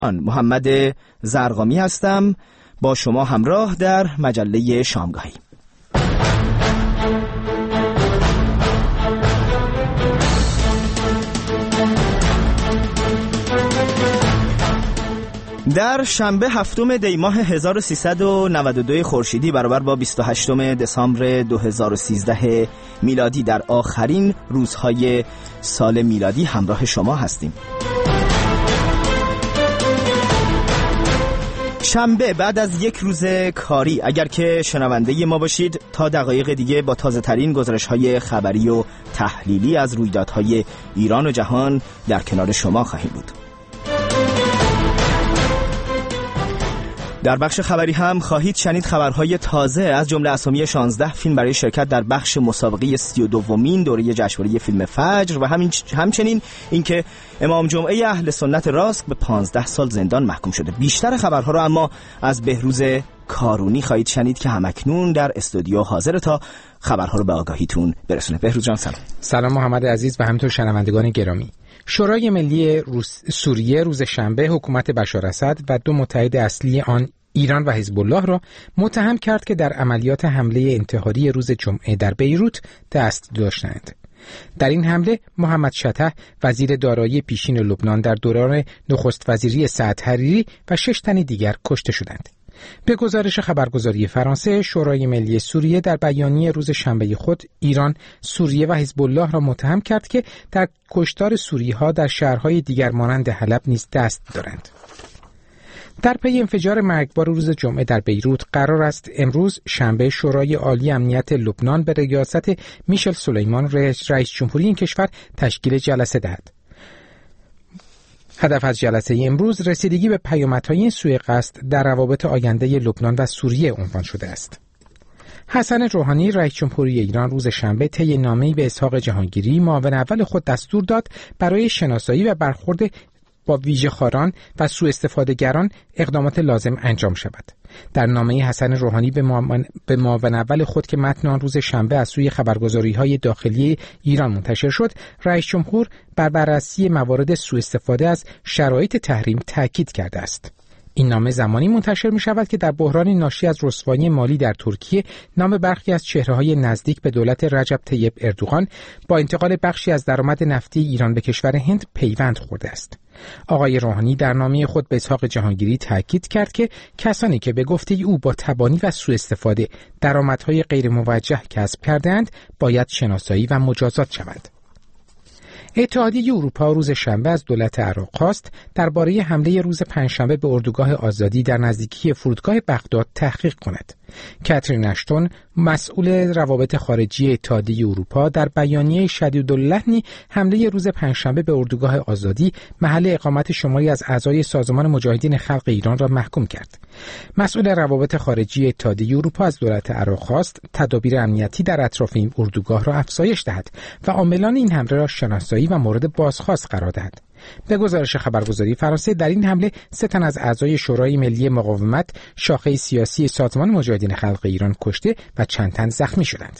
محمد زرقامی هستم، با شما همراه در مجله شامگاهی. در شنبه 7 دی ماه 1392 خورشیدی برابر با 28 دسامبر 2013 میلادی در آخرین روزهای سال میلادی همراه شما هستیم. شنبه بعد از یک روز کاری، اگر که شنونده ما باشید تا دقایق دیگه با تازه ترین گزارش‌های خبری و تحلیلی از رویدادهای ایران و جهان در کنار شما خواهیم بود. در بخش خبری هم خواهید شنید خبرهای تازه از جمله اسامی 16 فیلم برای شرکت در بخش مسابقه 32مین دوره جشنواره فیلم فجر و همچنین اینکه امام جمعه اهل سنت راسک به 15 سال زندان محکوم شده. بیشتر خبرها رو اما از بهروز کارونی خواهید شنید که همکنون در استودیو حاضر تا خبرها رو به آگاهیتون برسونه. بهروز جان سلام. سلام محمد عزیز و همینطور شنوندگان گرامی. شورای ملی سوریه روز شنبه حکومت بشار اسد و دو متحد اصلی آن ایران و حزب الله را متهم کرد که در عملیات حمله انتحاری روز جمعه در بیروت دست داشتند. در این حمله محمد شطح وزیر دارایی پیشین لبنان در دوران نخست وزیری سعد حریری و 6 تن دیگر کشته شدند. به گزارش خبرگزاری فرانسه، شورای ملی سوریه در بیانیه روز شنبه خود ایران، سوریه و حزب الله را متهم کرد که در کشتار سوری‌ها در شهرهای دیگر مانند حلب نیز دست دارند. در پی انفجار مرگبار روز جمعه در بیروت قرار است امروز شنبه شورای عالی امنیت لبنان به ریاست میشل سلیمان رئیس جمهوری این کشور تشکیل جلسه دهد. هدف از جلسه امروز رسیدگی به پیامدهای سوء قصد در روابط آینده لبنان و سوریه عنوان شده است. حسن روحانی رئیس جمهوری ایران روز شنبه طی نامه‌ای به اسحاق جهانگیری معاون اول خود دستور داد برای شناسایی و برخورد با ویژه‌خواران و سوءاستفاده‌گران اقدامات لازم انجام شود. در نامه حسن روحانی به معاون اول خود که متن آن روز شنبه از سوی خبرگزاری‌های داخلی ایران منتشر شد، رئیس جمهور بر بررسی موارد سوءاستفاده از شرایط تحریم تاکید کرده است. این نامه زمانی منتشر می شود که در بحرانی ناشی از رسوایی مالی در ترکیه نام برخی از چهره‌های نزدیک به دولت رجب طیب اردوغان با انتقال بخشی از درآمد نفتی ایران به کشور هند پیوند خورده است. آقای روحانی در نامه خود به اسحاق جهانگیری تاکید کرد که کسانی که به گفته او با تبانی و سوء استفاده درآمدهای غیر موجه کسب کردند باید شناسایی و مجازات شوند. اتحادیه اروپا روز شنبه از دولت عراق خواست درباره حمله روز پنجشنبه به اردوگاه آزادی در نزدیکی فرودگاه بغداد تحقیق کند. کاترین اشتون مسئول روابط خارجی اتحادیه اروپا در بیانیه شدیداللحنی حمله روز پنجشنبه به اردوگاه آزادی محل اقامت شماری از اعضای سازمان مجاهدین خلق ایران را محکوم کرد. مسئول روابط خارجی اتحادیه اروپا از دولت عراق خواست تدابیر امنیتی در اطراف این اردوگاه را افزایش دهد و عاملان این حمله را شناسایی و مورد بازخواست قرار دهد. به گزارش خبرگزاری فرانسه در این حمله 3 تن از اعضای شورای ملی مقاومت شاخه سیاسی سازمان مجاهدین خلق ایران کشته و چند تن زخمی شدند.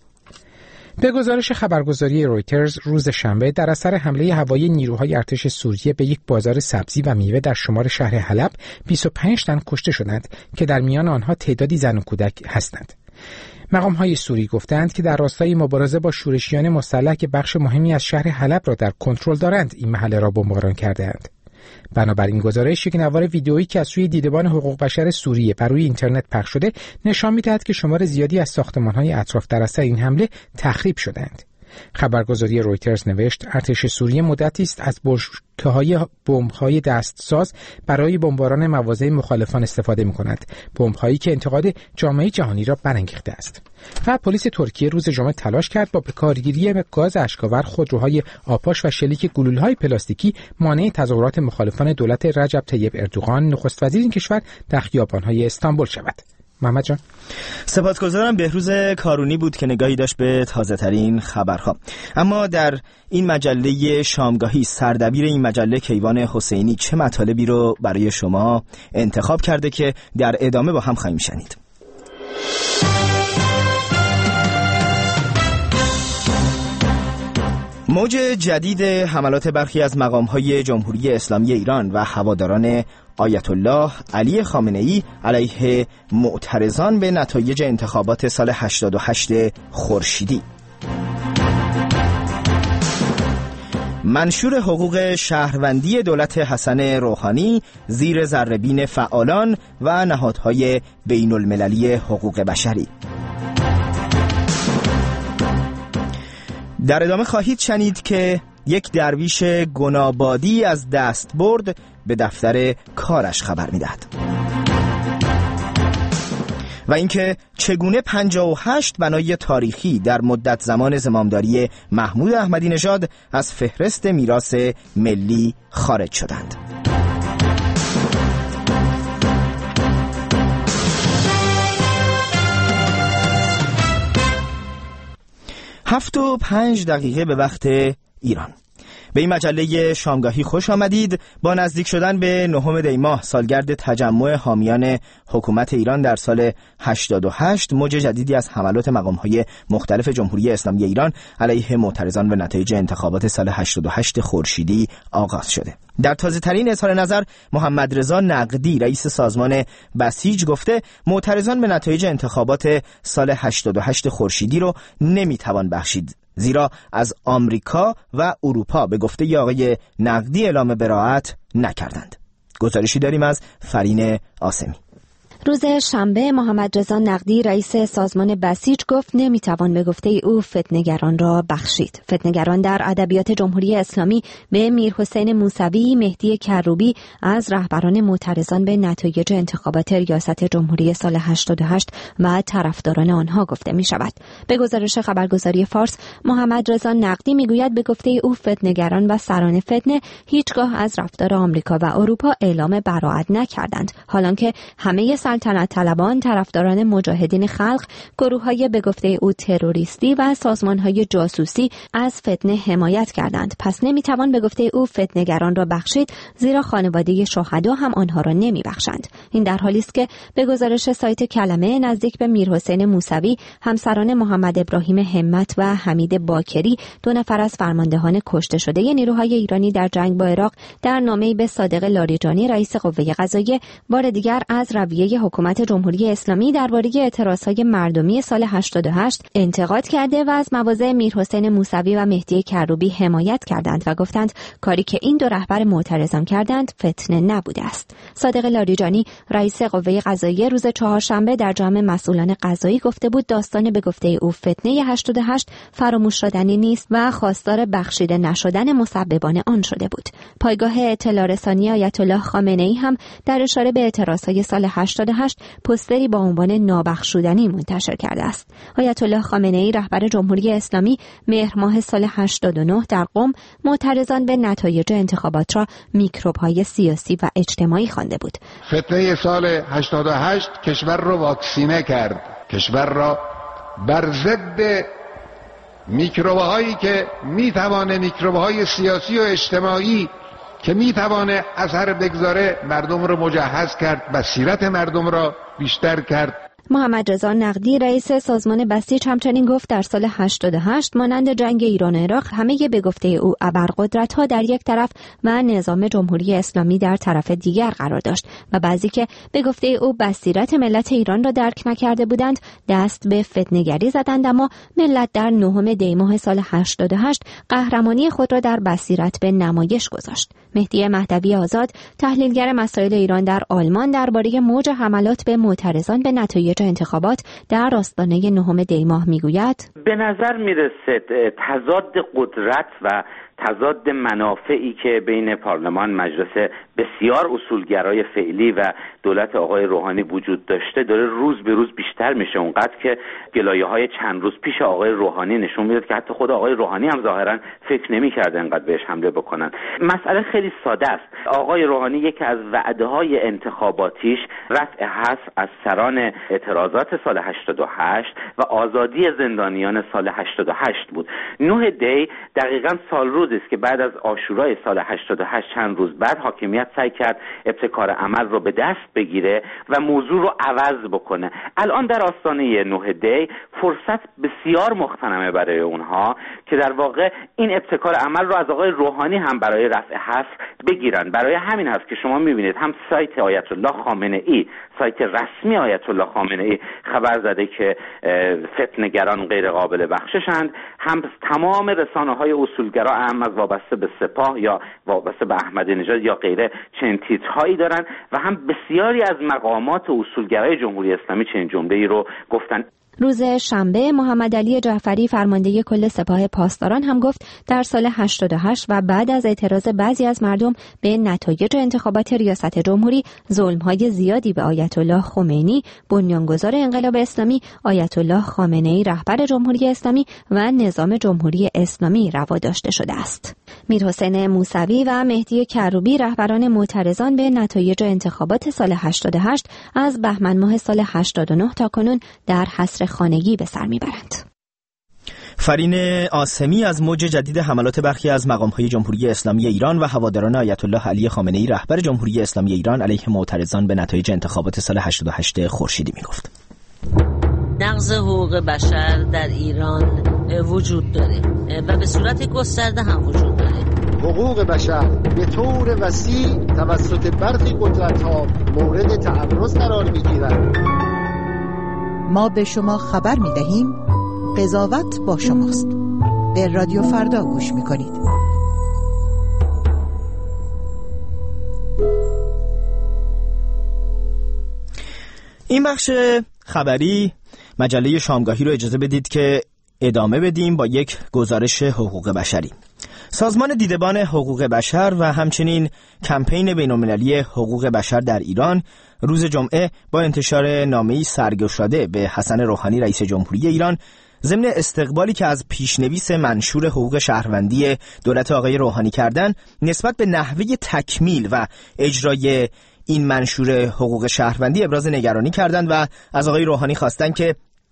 به گزارش خبرگزاری رویترز روز شنبه در اثر حمله هوایی نیروهای ارتش سوریه به یک بازار سبزی و میوه در شمال شهر حلب 25 تن کشته شدند که در میان آنها تعدادی زن و کودک هستند. مقام‌های سوری گفتند که در راستای مبارزه با شورشیان مسلح که بخش مهمی از شهر حلب را در کنترل دارند این محله را بمباران کرده‌اند. بنابراین گزارش یک نوار ویدئویی که از سوی دیدبان حقوق بشر سوریه بر روی اینترنت پخش شده نشان می‌دهد که شمار زیادی از ساختمان‌های اطراف در اثر این حمله تخریب شدند. خبرگزاری رویترز نوشت ارتش سوریه مدتی است از بشکه‌های بمب‌های دستساز برای بمباران مواضع مخالفان استفاده می‌کند، بمب‌هایی که انتقاد جامعه جهانی را برانگیخته است. و پلیس ترکیه روز جمعه تلاش کرد با کارگیری گاز اشک‌آور، خودروهای آپاش و شلیک گلوله‌های پلاستیکی مانع تظاهرات مخالفان دولت رجب طیب اردوغان نخست وزیر این کشور در خیابان‌های استانبول شود. محمد جان، سپاسگزارم. بهروز کارونی بود که نگاهی داشت به تازه ترین خبرها. اما در این مجله شامگاهی سردبیر این مجله کیوان حسینی چه مطالبی رو برای شما انتخاب کرده که در ادامه با هم خواهیم شنید. موج جدید حملات برخی از مقام‌های جمهوری اسلامی ایران و هواداران آیت الله علی خامنه‌ای علیه معترضان به نتایج انتخابات سال 88 خورشیدی. منشور حقوق شهروندی دولت حسن روحانی زیر ذره‌بین فعالان و نهادهای بین المللی حقوق بشری. در ادامه خواهید شنید که یک درویش گنابادی از دستبرد به دفتر کارش خبر می‌دهد. و اینکه چگونه 58 بنای تاریخی در مدت زمان زمامداری محمود احمدی نژاد از فهرست میراث ملی خارج شدند. 7:05 به وقت ایران. به این مجله شامگاهی خوش آمدید. با نزدیک شدن به 9 دی ماه سالگرد تجمع حامیان حکومت ایران در سال 88 موج جدیدی از حملات مقام‌های مختلف جمهوری اسلامی ایران علیه معترضان به نتایج انتخابات سال 88 خورشیدی آغاز شده. در تازه‌ترین اظهار نظر محمد رضا نقدی رئیس سازمان بسیج گفته معترضان به نتایج انتخابات سال 88 خورشیدی رو نمیتوان بخشید، زیرا از آمریکا و اروپا به گفته آقای نقدی اعلام براءت نکردند. گزارشی داریم از فرین آسمی. روز شنبه محمد رضا نقدی رئیس سازمان بسیج گفت نمیتوان به گفته او فتنه‌گران را بخشید. فتنه‌گران در ادبیات جمهوری اسلامی به میرحسین موسوی، مهدی کروبی از رهبران معترضان به نتایج انتخابات ریاست جمهوری سال 88 و طرفداران آنها گفته می شود. به گزارش خبرگزاری فارس محمد رضا نقدی میگوید به گفته او فتنه‌گران و سران فتنه هیچگاه از رفتار آمریکا و اروپا اعلام براءت نکردند، حالانکه همه سلطنت طلبان، طرفداران مجاهدین خلق، گروه‌های به گفته او تروریستی و سازمان‌های جاسوسی از فتنه حمایت کردند. پس نمی‌توان به گفته او فتنه‌گران را بخشید، زیرا خانواده شهدا هم آنها را نمی‌بخشند. این در حالی است که به گزارش سایت کلمه نزدیک به میرحسین موسوی، همسران محمد ابراهیم همت و حمید باکری، 2 نفر از فرماندهان کشته شده نیروهای ایرانی در جنگ با عراق، در نامه‌ای به صادق لاریجانی رئیس قوه قضاییه بار دیگر از رویه حکومت جمهوری اسلامی درباره اعتراضهای مردمی سال 88 انتقاد کرده و از مواضع میرحسین موسوی و مهدی کروبی حمایت کردند و گفتند کاری که این 2 رهبر معترضان کردند فتنه نبوده است. صادق لاریجانی رئیس قوه قضاییه روز چهارشنبه در جمع مسئولان قضایی گفته بود داستان به گفته او فتنه 88 فراموش شدنی نیست و خواستار بخشیده نشدن مسببان آن شده بود. پایگاه اطلاع رسانی آیت الله خامنه‌ای هم در اشاره به اعتراضهای سال 88 پوستری با عنوان نابخشودنی منتشر کرده است. آیت الله خامنه‌ای رهبر جمهوری اسلامی مهر ماه سال 89 در قم معترضان به نتایج انتخابات را میکروب‌های سیاسی و اجتماعی خوانده بود. فتنه سال 88 کشور را واکسینه کرد، کشور را بر ضد میکروب‌هایی که میتوانه میکروب‌های سیاسی و اجتماعی که میتوانه اثر بگذاره مردم رو مجهز کرد، بصیرت مردم را بیشتر کرد. محمد رضا نقدی رئیس سازمان بسیج همچنین گفت در سال 88 مانند جنگ ایران و عراق همه به گفته او ابرقدرت‌ها در یک طرف و نظام جمهوری اسلامی در طرف دیگر قرار داشت و بعضی که به گفته او بصیرت ملت ایران را درک نکرده بودند دست به فتنه‌گری زدند، اما ملت در 9 دی ماه سال 88 قهرمانی خود را در بصیرت به نمایش گذاشت. مهدی مهدوی آزاد تحلیلگر مسائل ایران در آلمان درباره موج حملات به معترضان به نتایج انتخابات در آستانه 9 دی ماه میگوید به نظر میرسه تضاد قدرت و تضاد منافعی که بین پارلمان، مجلس بسیار اصولگرای فعلی و دولت آقای روحانی وجود داشته داره روز به روز بیشتر میشه، اونقدر که گلایه‌های چند روز پیش آقای روحانی نشون میداد که حتی خود آقای روحانی هم ظاهرا فکر نمی‌کرده انقدر بهش حمله بکنن. مسئله خیلی ساده است. آقای روحانی یکی از وعده‌های انتخاباتیش رفع حصر از سران اعتراضات سال 88 و آزادی زندانیان سال 88 بود. 9 دی دقیقاً سال روزی است که بعد از عاشورای سال 88 چند روز بعد حاکمیت باید سعی کرد ابتکار عمل رو به دست بگیره و موضوع رو عوض بکنه. الان در آستانه 9 دی فرصت بسیار مغتنمه برای اونها که در واقع این ابتکار عمل رو از آقای روحانی هم برای رفع حصر بگیرن. برای همین هست که شما میبینید هم سایت آیت الله خامنه ای، سایت رسمی آیت الله خامنه ای خبر زده که فتنه‌گران غیر قابل بخششند، هم تمام رسانه‌های اصولگرا هم از وابسته به سپاه یا وابسته به احمدی نژاد یا غیره چنین تیترهایی دارن و هم بسیاری از مقامات اصولگرای جمهوری اسلامی چنین جمله‌ای رو گفتن. روز شنبه محمد علی جعفری فرمانده کل سپاه پاسداران هم گفت در سال 88 و بعد از اعتراض بعضی از مردم به نتایج انتخابات ریاست جمهوری، ظلم‌های زیادی به آیت الله خمینی، بنیانگذار انقلاب اسلامی، آیت الله خامنه‌ای رهبر جمهوری اسلامی و نظام جمهوری اسلامی روا داشته شده است. میرحسین موسوی و مهدی کروبی رهبران معترضان به نتایج انتخابات سال 88 از بهمن ماه سال 89 تا کنون در حصر خانگی به سر میبرند. فرین آسمی از موج جدید حملات برخی از مقام‌های جمهوری اسلامی ایران و هواداران آیت الله علی خامنه‌ای رهبر جمهوری اسلامی ایران علیه معترضان به نتایج انتخابات سال 88 خورشیدی میگفت. نقض حقوق بشر در ایران وجود داره و به صورت گسترده هم وجود داره. حقوق بشر به طور وسیع توسط برخی قدرت‌ها مورد تعرض قرار می‌گیرد. ما به شما خبر می‌دهیم قضاوت با شماست. به رادیو فردا گوش می‌کنید. این بخش خبری مجله شامگاهی رو اجازه بدید که ادامه بدیم با یک گزارش حقوق بشری. سازمان دیدبان حقوق بشر و همچنین کمپین بین‌المللی حقوق بشر در ایران روز جمعه با انتشار نامه‌ای سرگشاده به حسن روحانی رئیس جمهوری ایران ضمن استقبالی که از پیشنویس منشور حقوق شهروندی دولت آقای روحانی کردن نسبت به نحوه تکمیل و اجرای این منشور حقوق شهروندی ابراز نگرانی کردند و از آقای روحانی خواستند که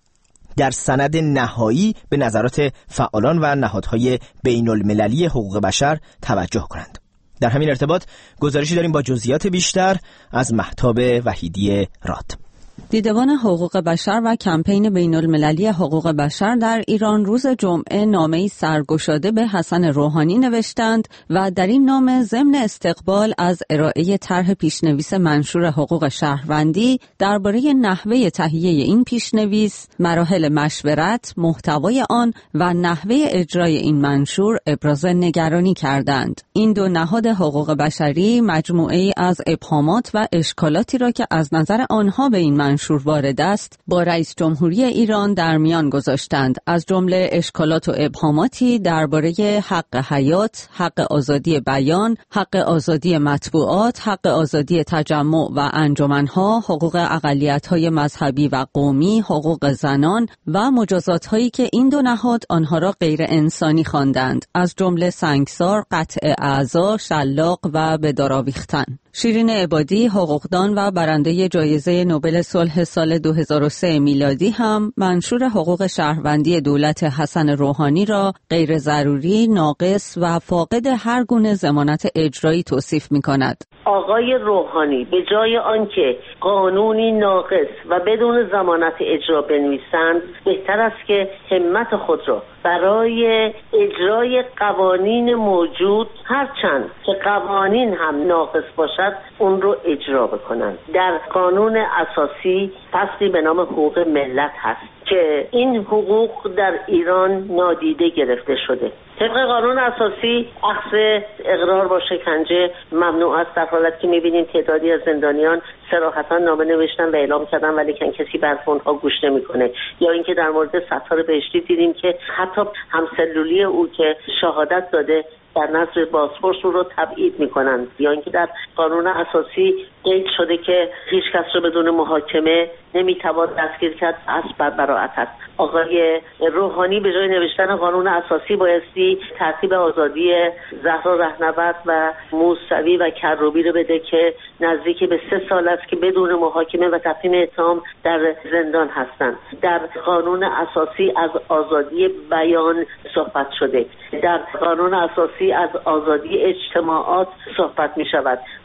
در سند نهایی به نظرات فعالان و نهادهای بین المللی حقوق بشر توجه کنند. در همین ارتباط گزارشی داریم با جزئیات بیشتر از مهتاب وحیدی راد. دیدبان حقوق بشر و کمپین بین المللی حقوق بشر در ایران روز جمعه نامه‌ای سرگشاده به حسن روحانی نوشتند و در این نامه ضمن استقبال از ارائه طرح پیشنویس منشور حقوق شهروندی درباره نحوه تهیه این پیشنویس، مراحل مشورت، محتوای آن و نحوه اجرای این منشور ابراز نگرانی کردند. این دو نهاد حقوق بشری مجموعه‌ای از ابهامات و اشکالاتی را که از نظر آنها به این منشور وارد است با رئیس جمهوری ایران در میان گذاشتند، از جمله اشکالات و ابهاماتی درباره حق حیات، حق آزادی بیان، حق آزادی مطبوعات، حق آزادی تجمع و انجمنها، حقوق اقلیت‌های مذهبی و قومی، حقوق زنان و مجازات‌هایی که این دو نهاد آنها را غیر انسانی خواندند، از جمله سنگسار، قطع اعضا، شلاق و به دار آویختن. شیرین عبادی، حقوقدان و برنده جایزه نوبل صلح سال 2003 میلادی هم منشور حقوق شهروندی دولت حسن روحانی را غیر ضروری، ناقص و فاقد هر گونه ضمانت اجرایی توصیف می‌کند. آقای روحانی به جای آنکه قانونی ناقص و بدون ضمانت اجرا بنویسند، بهتر است که همت خود را برای اجرای قوانین موجود، هرچند که قوانین هم ناقص باشد، اون رو اجرا بکنند. در قانون اساسی فصلی به نام حقوق ملت هست که این حقوق در ایران نادیده گرفته شده. طبق قانون اساسی اخذ اقرار با شکنجه ممنوع است، در حالت که می‌بینیم تعدادی از زندانیان صراحتاً نامه نوشتن و اعلام کردن ولی کسی به اونها گوش نمی‌کنه. یا اینکه در مورد ستار بهشتی دیدیم که حتی همسلولی او که شهادت داده در نظر بازپرس رو تبعید میکنند. یا اینکه در قانون اساسی قید شده که هیچ کس رو بدون محاکمه نمیتوان دستگیر کرد، اسب بر براءت است. آقای روحانی به جای نوشتن قانون اساسی بایستی ترتیب آزادی زهرا رهنورد و موسوی و کروبی رو بده که نزدیک به 3 سال است که بدون محاکمه و تفهیم اتهام در زندان هستند. در قانون اساسی از آزادی بیان صحبت شده، در قانون اساسی از آزادی اجتماعات صحبت می شود.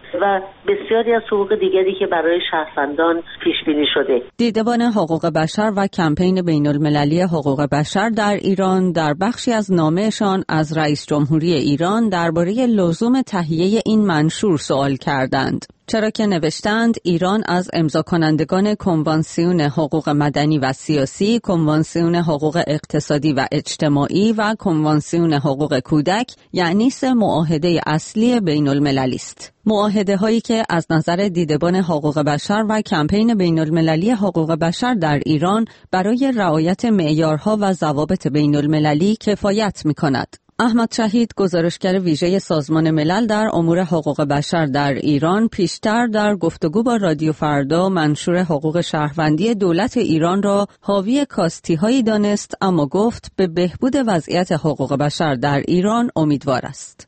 و بسیاری از حقوق دیگری که برای شهروندان پیش بینی شده. دیدبان حقوق بشر و کمپین بین‌المللی حقوق بشر در ایران در بخشی از نامه‌شان از رئیس جمهوری ایران درباره لزوم تهیه این منشور سوال کردند. چرا که نوشتند ایران از امضا کنندگان کنوانسیون حقوق مدنی و سیاسی، کنوانسیون حقوق اقتصادی و اجتماعی و کنوانسیون حقوق کودک، یعنی 3 معاهده اصلی بین المللی است. معاهده هایی که از نظر دیدبان حقوق بشر و کمپین بین المللی حقوق بشر در ایران برای رعایت معیارها و ضوابط بین المللی کفایت می کند. احمد شهید، گزارشگر ویژه سازمان ملل در امور حقوق بشر در ایران، پیشتر در گفتگو با رادیو فردا منشور حقوق شهروندی دولت ایران را حاوی کاستی‌هایی دانست، اما گفت به بهبود وضعیت حقوق بشر در ایران امیدوار است.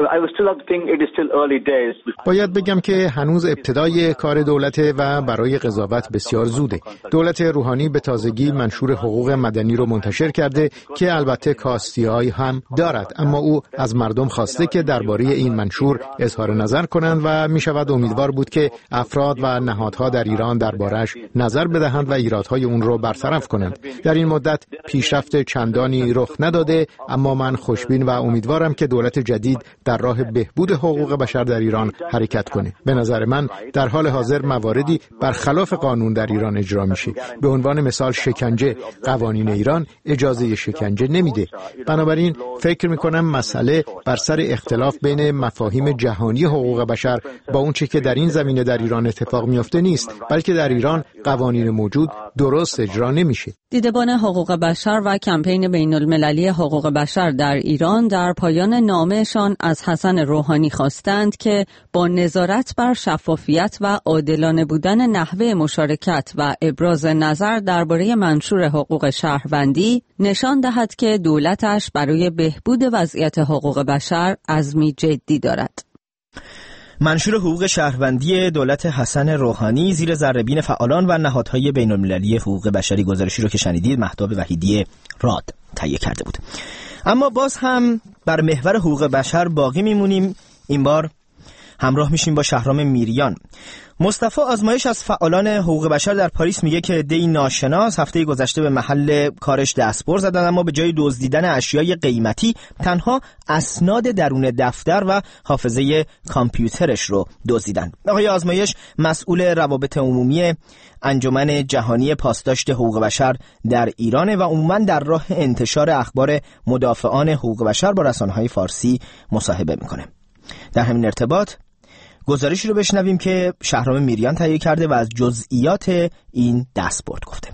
باید بگم که هنوز ابتدای کار دولته و برای قضاوت بسیار زوده. دولت روحانی به تازگی منشور حقوق مدنی رو منتشر کرده که البته کاستی‌هایی هم دارد، اما او از مردم خواسته که درباره این منشور اظهار نظر کنند و می شود امیدوار بود که افراد و نهادها در ایران دربارش نظر بدهند و ایرادهای اون رو برطرف کنند. در این مدت پیشرفت چندانی رخ نداده، اما من خوشبین و امیدوارم که دولت جدید در راه بهبود حقوق بشر در ایران حرکت کنه. به نظر من در حال حاضر مواردی برخلاف قانون در ایران اجرا میشه. به عنوان مثال شکنجه، قوانین ایران اجازه شکنجه نمیده. بنابراین فکر میکنم مسئله بر سر اختلاف بین مفاهیم جهانی حقوق بشر با اون چیزی که در این زمینه در ایران اتفاق میفته نیست، بلکه در ایران قوانین موجود درست اجرا نمیشه. دیدبان حقوق بشر و کمپین بین المللی حقوق بشر در ایران در پایان نامه‌شان از حسن روحانی خواستند که با نظارت بر شفافیت و عادلانه بودن نحوه مشارکت و ابراز نظر درباره منشور حقوق شهروندی نشان دهد که دولتش برای بهبود وضعیت حقوق بشر عزمی جدی دارد. منشور حقوق شهروندی دولت حسن روحانی زیر ذره‌بین فعالان و نهادهای بین‌المللی حقوق بشری، گزارشی رو که شنیدید مهتاب وحیدی راد تهیه کرده بود. اما باز هم بر محور حقوق بشر باقی میمونیم. این بار همراه میشیم با شهرام میریان. مصطفی آزمایش از فعالان حقوق بشر در پاریس میگه که عده‌ای ناشناس هفته گذشته به محل کارش دستبر زدن، اما به جای دزدیدن اشیای قیمتی تنها اسناد درون دفتر و حافظه کامپیوترش رو دزدیدن. آقای آزمایش مسئول روابط عمومی انجمن جهانی پاسداشت حقوق بشر در ایران و عموما در راه انتشار اخبار مدافعان حقوق بشر با رسانه‌های فارسی مصاحبه میکنه. در همین ارتباط گزارشی رو بشنویم که شهرام میریان تهیه کرده و از جزئیات این دستبرد گفته.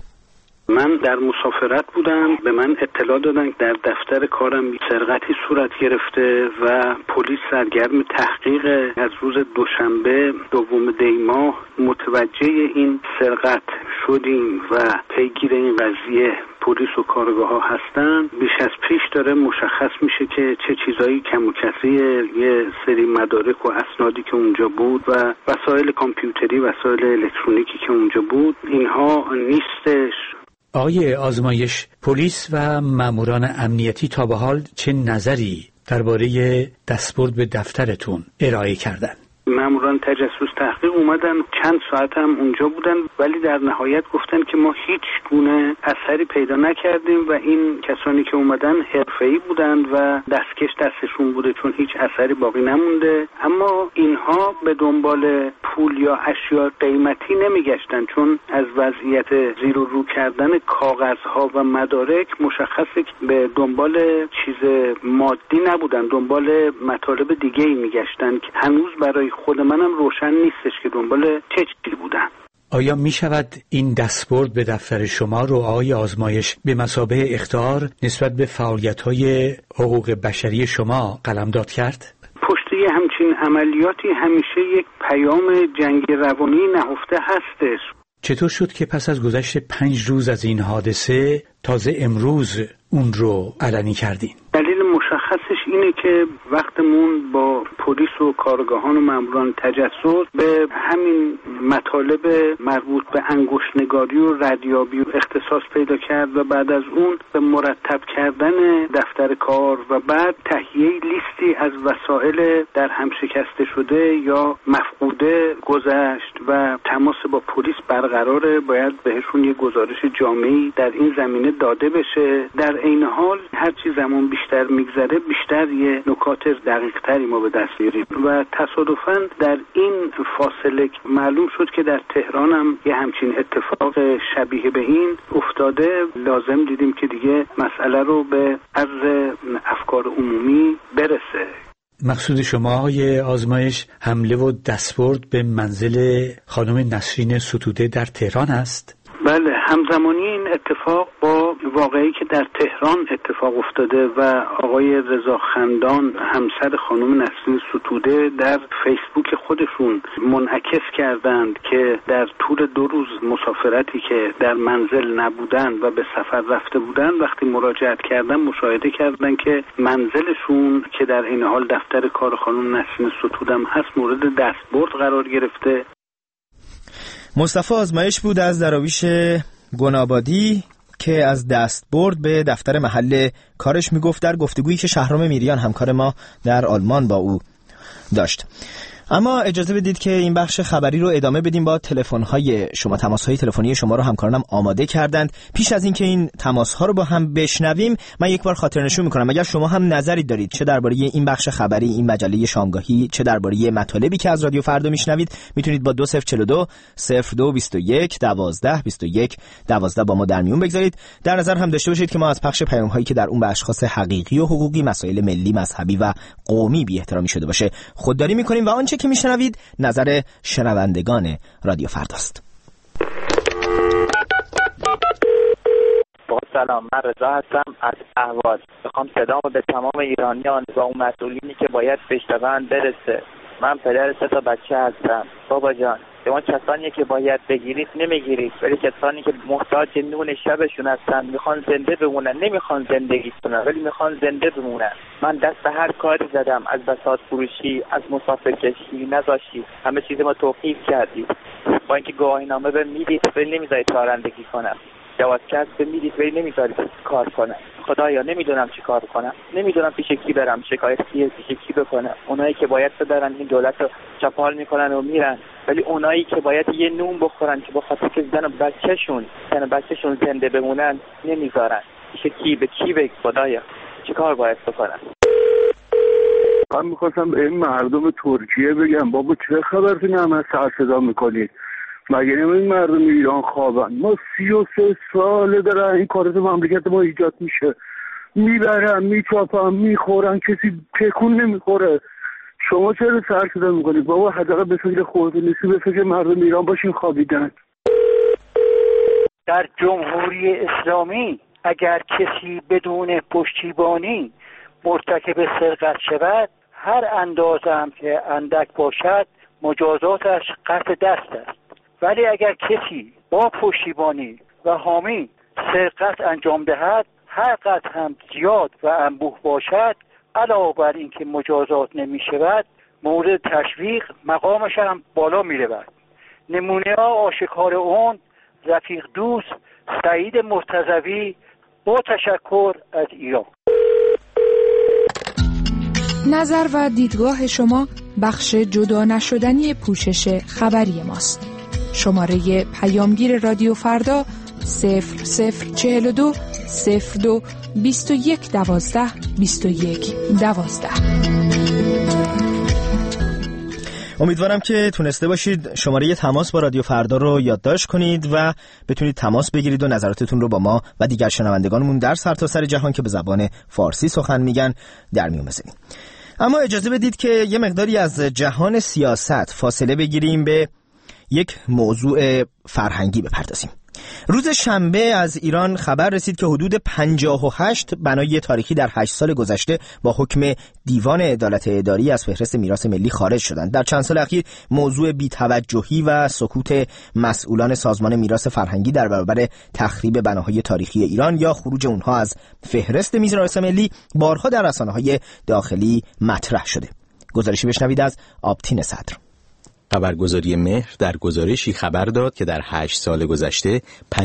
من در مسافرت بودم، به من اطلاع دادن در دفتر کارم سرقتی صورت گرفته و پلیس سرگرم تحقیق. از روز دوشنبه 2 دی ماه متوجه این سرقت شدیم و پیگیر این قضیه پلیس و کارگاه ها هستن. بیش از پیش داره مشخص میشه که چه چیزایی کم و کسریه. یه سری مدارک و اسنادی که اونجا بود و وسایل کامپیوتری، وسایل الکترونیکی که اونجا بود، اینها نیستش. آقای آزمایش، پلیس و ماموران امنیتی تا به حال چه نظری درباره دستبرد به دفترتون ارائه کردن؟ ماموران تجسس تحقیق اومدن، چند ساعت هم اونجا بودن، ولی در نهایت گفتن که ما هیچ گونه اثری پیدا نکردیم و این کسانی که اومدن حرفه‌ای بودن و دستکش دستشون بوده چون هیچ اثری باقی نمونده. اما اینها به دنبال پول یا اشیا قیمتی نمیگشتن، چون از وضعیت زیر و رو کردن کاغذها و مدارک مشخصه که به دنبال چیز مادی نبودن، دنبال مطالب دیگه‌ای میگشتن که هنوز برای خود منم روشن نیستش که دنبال چه چیزی بودن. آیا می شود این دستبرد به دفتر شما رو آقای آزمایش به مثابه اخطار نسبت به فعالیت‌های حقوق بشری شما قلمداد کرد؟ پشت یه همچین عملیاتی همیشه یک پیام جنگ روانی نهفته هستش. چطور شد که پس از گذشت 5 روز از این حادثه تازه امروز اون رو علنی کردین؟ دلیل دلیل مشخصش اینه که وقتمون با پلیس و کارگاهان و ماموران تجسس به همین مطالب مربوط به انگشت‌نگاری و ردیابی و اختصاص پیدا کرد و بعد از اون به مرتب کردن دفتر کار و بعد تهیه لیستی از وسایل در هم شکسته شده یا مفقوده گذشت و تماس با پلیس برقراره. باید بهشون یه گزارش جامعی در این زمینه داده بشه. در عین حال هرچی زمان بیشتر میگذره بیشتر یه نکات دقیق تری ما به دست میاریم و تصادفاً در این فاصله معلوم شد که در تهران هم یه همچین اتفاق شبیه به این افتاده. لازم دیدیم که دیگه مسئله رو به عرض افکار عمومی برسه. مقصود شما آقای آزمایش حمله و دستبرد به منزل خانم نسرین ستوده در تهران است؟ بله، همزمانی این اتفاق با واقعی که در تهران اتفاق افتاده و آقای رضا خندان همسر خانم نسرین ستوده در فیسبوک خودشون منعکس کردند که در طول 2 روز مسافرتی که در منزل نبودن و به سفر رفته بودن وقتی مراجعت کردن مشاهده کردن که منزلشون که در این حال دفتر کار خانم نسرین ستوده هم هست مورد دستبرد قرار گرفته. مصطفی آزمایش بود از دراویش گنابادی که از دستبرد به دفتر محل کارش میگفت در گفتگویی که شهرام میریان همکار ما در آلمان با او داشت. اما اجازه بدید که این بخش خبری رو ادامه بدیم با تلفن‌های شما. تماس‌های تلفنی شما رو همکارانم آماده کردند. پیش از اینکه این تماس‌ها رو با هم بشنویم من یک بار خاطرنشون می‌کنم اگر شما هم نظری دارید چه درباره این بخش خبری، این مجله شامگاهی، چه درباره مطالبی که از رادیو فردا میشنوید میتونید با 2042 0221 12 21 12 با ما در میون بگذارید. در نظر هم داشته باشید که ما از پخش پیام‌هایی که در اون به اشخاص حقیقی و حقوقی، مسائل ملی، مذهبی و قومی بی‌احترامی شده باشه خودداری می‌کنیم و آنچه که میشنوید نظر شنوندگان رادیو فرداست. با سلام، من رضا هستم از اهواز. میخوام صدامو به تمام ایرانیان و اون مسئولینی که باید بشنون برسه. من پدر 3 بچه هستم. بابا جان، به اون کسانی که باید بگیرید نمیگیرید، ولی کسانی که محتاج نون شبشون هستن میخوان زنده بمونن، نمیخوان زندگی کنن ولی میخوان زنده بمونن. من دست به هر کاری زدم، از بساط فروشی، از مسافرکشی نذاشتید، همه چیز ما توقیف کردید. با اینکه گواهینامه به میدید ولی نمیذارید رانندگی کنم، جوازکسب به میدید ولی نمیذارید کار کنم. خدایا نمیدونم چی کار کنم، نمیدونم پیش کی برم، شکایت پیش کی بکنم. اونایی که باید بدارن این دولت رو چپال میکنن و میرن، ولی اونایی که باید یه نون بخورن که با خاطر که زن بچه‌شون زنده بمونن نمیذارن. پیش کی به کی بگم خدایا چی کار باید بکنم؟ من میخواستم به این مردم ترکیه بگم بابا چه خبرتون همه سر صدا میکنید؟ مگه این مردم ایران خوابن؟ ما 33 ساله داره این کار تو مملکت ما ایجاد میشه، میبرن میچاپن میخورن، کسی تکون نمیخوره. شما چرا سر صدا میکنید؟ بابا حداقل به فکر خودتون نیستی، به فکر مردم ایران باشین خوابیدن. در جمهوری اسلامی اگر کسی بدون پشتیبانی مرتکب سرقت شود، هر اندازه هم که اندک باشد مجازاتش قطع دست است. ولی اگر کسی با پشتیبانی و حامی سرقت انجام دهد، هر قدر هم زیاد و انبوه باشد، علاوه بر این که مجازات نمی شود، مورد تشویق مقامش هم بالا می رود. نمونه ها آشکار اون رفیق دوست سعید مرتضوی. با تشکر از ایران. نظر و دیدگاه شما بخش جدا نشدنی پوشش خبری ماست. شماره پیامگیر رادیو فردا 0042 02 21 12 21 12. امیدوارم که تونسته باشید شماره تماس با رادیو فردا رو یادداشت کنید و بتونید تماس بگیرید و نظراتتون رو با ما و دیگر شنوندگانمون در سرتاسر جهان که به زبان فارسی سخن میگن در میون بزنید. اما اجازه بدید که یه مقداری از جهان سیاست فاصله بگیریم، به یک موضوع فرهنگی بپردازیم. روز شنبه از ایران خبر رسید که حدود 58 بنای تاریخی در 8 سال گذشته با حکم دیوان عدالت اداری از فهرست میراث ملی خارج شدند. در چند سال اخیر موضوع بی‌توجهی و سکوت مسئولان سازمان میراث فرهنگی در برابر تخریب بناهای تاریخی ایران یا خروج اونها از فهرست میراث ملی بارها در رسانه‌های داخلی مطرح شده. گزارشی بشنوید از آبتین صدر. خبرگزاری مهر در گزارشی خبر داد که در 8 سال گذشته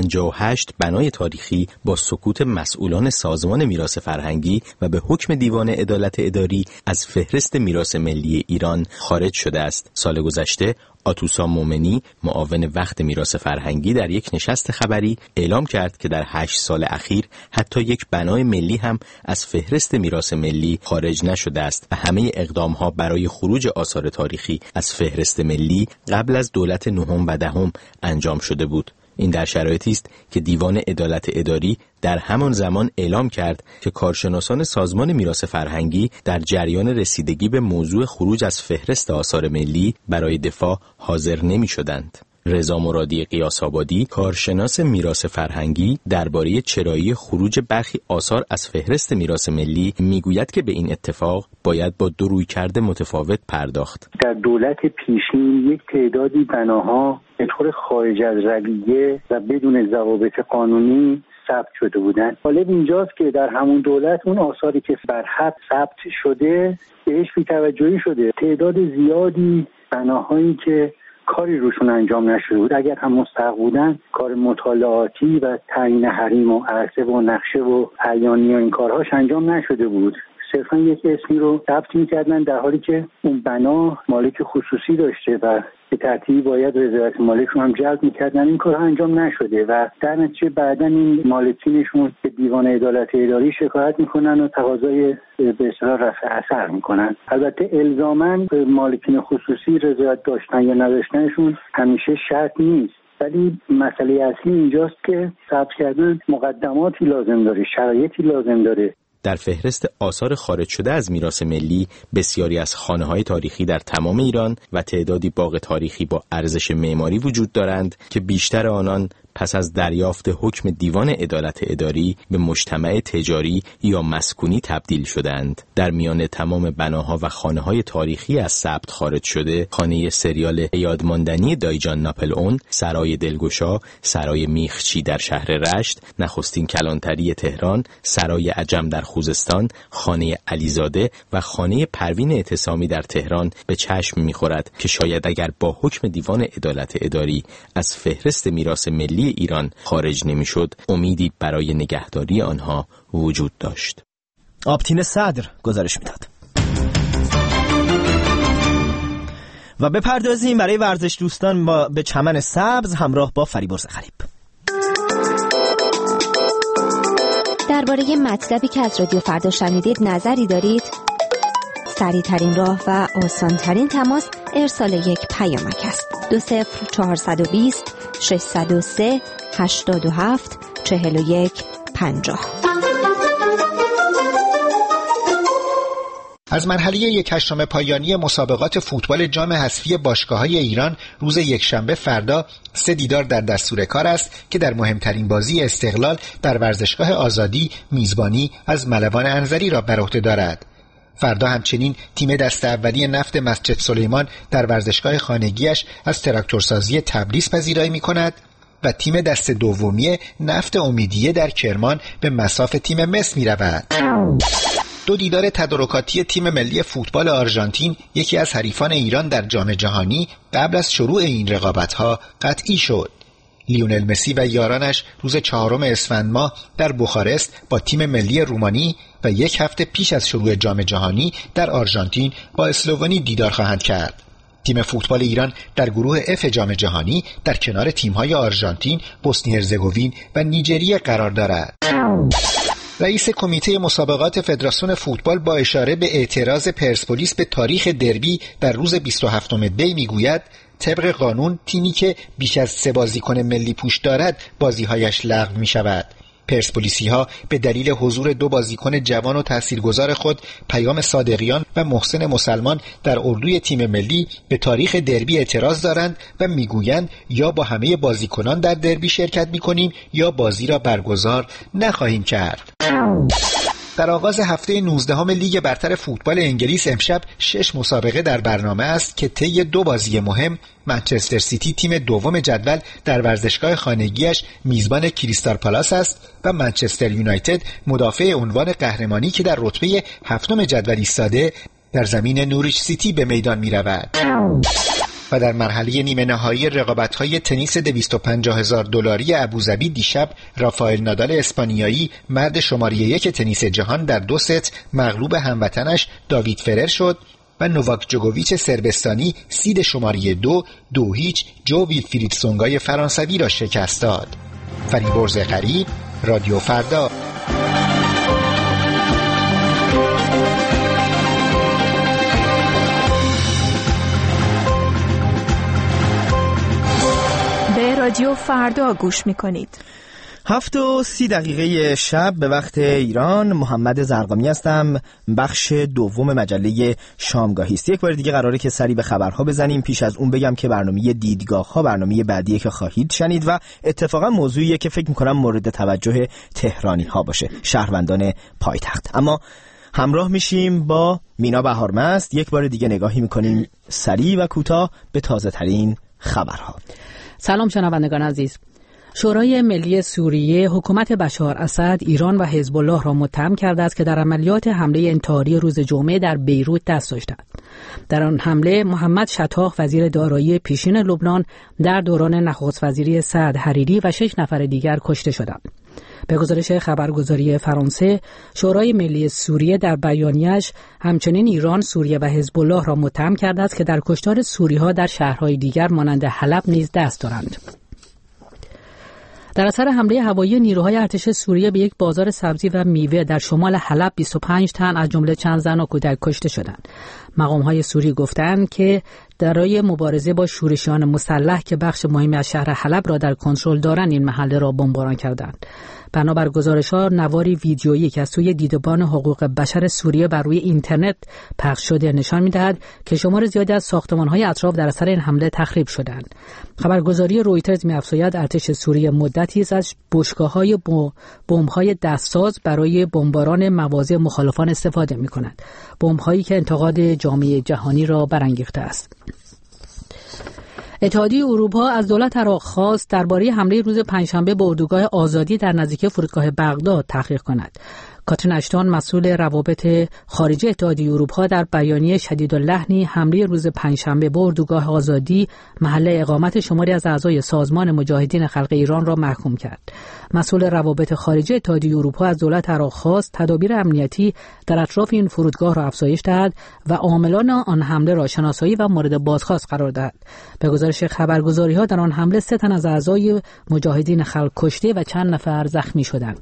58 بنای تاریخی با سکوت مسئولان سازمان میراث فرهنگی و به حکم دیوان عدالت اداری از فهرست میراث ملی ایران خارج شده است. سال گذشته آتوسا مومنی معاون وقت میراث فرهنگی در یک نشست خبری اعلام کرد که در 8 سال اخیر حتی یک بنای ملی هم از فهرست میراث ملی خارج نشده است و همه اقدام‌ها برای خروج آثار تاریخی از فهرست ملی قبل از دولت نهم و دهم انجام شده بود. این در شرایطی است که دیوان عدالت اداری در همان زمان اعلام کرد که کارشناسان سازمان میراث فرهنگی در جریان رسیدگی به موضوع خروج از فهرست آثار ملی برای دفاع حاضر نمی‌شدند. رضا مرادی قیاس‌آبادی، کارشناس میراث فرهنگی، درباره چرایی خروج برخی آثار از فهرست میراث ملی میگوید که به این اتفاق باید با دو رویکرد متفاوت پرداخت. در دولت پیشین یک تعدادی بناها به طور خارج از رویه و بدون ضوابط قانونی ثبت شده بودند. جالب اینجاست که در همون دولت اون آثاری که بر حد ثبت شده بهش بی‌توجهی شده. تعداد زیادی بناهایی که کاری روشون انجام نشده بود، اگر هم مستحق بودن کار مطالعاتی و تعیین حریم و عرصه و نقشه و عیانی و این کارهاش انجام نشده بود. صرفا یک اسمی رو ثبت می‌کردن در حالی که اون بنا مالک خصوصی داشته و به ترتیبی باید رضایت مالک رو هم جلب می‌کردن. این کارها انجام نشده و در نتیجه بعداً این مالکینشون به دیوان عدالت اداری شکایت می‌کنن و تقاضای به اصطلاح رفع اثر می‌کنن. البته الزاماً مالکین خصوصی رضایت داشتن یا نداشتنشون همیشه شرط نیست، ولی مسئله اصلی اینجاست که ثبت کردن مقدماتی لازم داره، شرایطی لازم داره. در فهرست آثار خارج شده از میراث ملی بسیاری از خانه‌های تاریخی در تمام ایران و تعدادی باغ تاریخی با ارزش معماری وجود دارند که بیشتر آنان پس از دریافت حکم دیوان عدالت اداری به مجتمع تجاری یا مسکونی تبدیل شدند. در میان تمام بناها و خانه‌های تاریخی از ثبت خارج شده، خانه سریال یادماندنی دایجان ناپلئون، سرای دلگشا، سرای میخچی در شهر رشت، نخستین کلانتری تهران، سرای عجم در خوزستان، خانه علیزاده و خانه پروین اعتصامی در تهران به چشم می‌خورد که شاید اگر با حکم دیوان عدالت اداری از فهرست میراث ملی ایران خارج نمی‌شد، امیدی برای نگهداری آنها وجود داشت. آبتین صدر گزارش میداد. و بپردازیم برای ورزش دوستان به چمن سبز همراه با فریبرز غریب. درباره مطلبی که از رادیو فردا شنیدید نظری دارید؟ سریع‌ترین راه و آسان‌ترین تماس ارسال یک پیامک است. 20420 603 87 41 50. از مرحله 1/8 پایانی مسابقات فوتبال جام حذفی باشگاه‌های ایران روز یکشنبه فردا 3 دیدار در دستور کار است که در مهمترین بازی استقلال در ورزشگاه آزادی میزبانی از ملوان انزلی را بر عهده دارد. فردا همچنین تیم دست اولی نفت مسجد سلیمان در ورزشگاه خانگیش از تراکتورسازی تبریز پذیرایی می‌کند و تیم دست دومی نفت امیدیه در کرمان به مصاف تیم مس می‌رود. 2 دیدار تدارکاتی تیم ملی فوتبال آرژانتین، یکی از حریفان ایران در جام جهانی، قبل از شروع این رقابت‌ها قطعی شد. لیونل مسی و یارانش روز 4 اسفند ماه در بوخارست با تیم ملی رومانی و 1 هفته پیش از شروع جام جهانی در آرژانتین با اسلوونی دیدار خواهند کرد. تیم فوتبال ایران در گروه F جام جهانی در کنار تیم‌های آرژانتین، بوسنی هرزگوین و نیجریه قرار دارد. رئیس کمیته مسابقات فدراسیون فوتبال با اشاره به اعتراض پرسپولیس به تاریخ دربی در روز 27 دی میگوید طبق قانون تیمی که بیش از 3 بازیکن ملی پوش دارد بازی‌هایش لغو می‌شود. پرسپولیسی‌ها به دلیل حضور 2 بازیکن جوان و تاثیرگذار خود پیام صادقیان و محسن مسلمان در اردوی تیم ملی به تاریخ دربی اعتراض دارند و میگویند یا با همه بازیکنان در دربی شرکت می‌کنیم یا بازی را برگزار نخواهیم کرد. در آغاز هفته 19 لیگ برتر فوتبال انگلیس امشب 6 مسابقه در برنامه است که طی 2 بازی مهم منچستر سیتی تیم دوم جدول در ورزشگاه خانگیش میزبان کریستال پالاس است و منچستر یونایتد مدافع عنوان قهرمانی که در رتبه 7 جدول ایستاده در زمین نوریچ سیتی به میدان می رود. و در مرحله نیمه نهایی رقابت‌های تنیس $250,000 ابوظبی دیشب رافائل نادال اسپانیایی مرد شماره 1 تنیس جهان در 2 ست مغلوب هموطنش داوید فرر شد و نوواک جوکوویچ صربستانی سید شماره 2-2 جو ویلفریدسون سونگای فرانسوی را شکست داد. فریبرز غریب، رادیو فردا. رادیو فردا گوش میکنید. 7:30 شب به وقت ایران. محمد زرقامی هستم. بخش دوم مجله شامگاهی است. یک بار دیگه قراره که سری به خبرها بزنیم. پیش از اون بگم که برنامه دیدگاه ها برنامه بعدیه که خواهید شنید و اتفاقا موضوعیه که فکر میکنم مورد توجه تهرانی ها باشه، شهروندان پایتخت. اما همراه میشیم با مینا بهارمست. یک بار دیگه نگاهی میکنیم سری و کوتاه به تازه ترین خبرها. سلام شنوندگان عزیز. شورای ملی سوریه حکومت بشار اسد، ایران و حزب الله را متهم کرده است که در عملیات حمله انتحاری روز جمعه در بیروت دست داشتند. در آن حمله محمد شطاح وزیر دارایی پیشین لبنان در دوران نخست وزیری سعد حریری و 6 نفر دیگر کشته شدند. به گزارش خبرگزاری فرانسه، شورای ملی سوریه در بیانیه‌اش همچنین ایران، سوریه و حزب الله را متهم کرده است که در کشتار سوری‌ها در شهرهای دیگر مانند حلب نیز دست دارند. در اثر حمله هوایی نیروهای ارتش سوریه به یک بازار سبزی و میوه در شمال حلب 25 تن از جمله چند زن و کودک کشته شدند. مقام‌های سوری گفتند که برای مبارزه با شورشیان مسلح که بخش مهمی از شهر حلب را در کنترل دارند این محله را بمباران کردند. بنابر گزارش‌ها، نواری ویدیویی که از سوی دیدبان حقوق بشر سوریه بر روی اینترنت پخش شده نشان می‌دهد که شمار زیادی از ساختمان‌های اطراف در اثر این حمله تخریب شدند. خبرگزاری رویترز می‌افزاید ارتش سوریه مدتی است از بشکه‌های بمب‌های دستساز برای بمباران مواضع مخالفان استفاده می‌کند. بمب‌هایی که انتقاد جامعه جهانی را برانگیخته است. اتحادیه اروپا از دولت عراق خواست درباره حمله روز پنجشنبه به اردوگاه آزادی در نزدیکی فرودگاه بغداد تحقیق کند. کاترین اشتون مسئول روابط خارجه اتحادیه اروپا در بیانیه شدیداللحنی حمله روز پنجشنبه به اردوگاه آزادی محل اقامت شماری از اعضای سازمان مجاهدین خلق ایران را محکوم کرد. مسئول روابط خارجه اتحادیه اروپا از دولت عراق خواست تدابیر امنیتی در اطراف این فرودگاه را افزایش دهد و عاملان آن حمله را شناسایی و مورد بازخواست قرار دهد. به گزارش خبرگزاری‌ها در آن حمله 3 تن از اعضای مجاهدین خلق کشته و چند نفر زخمی شدند.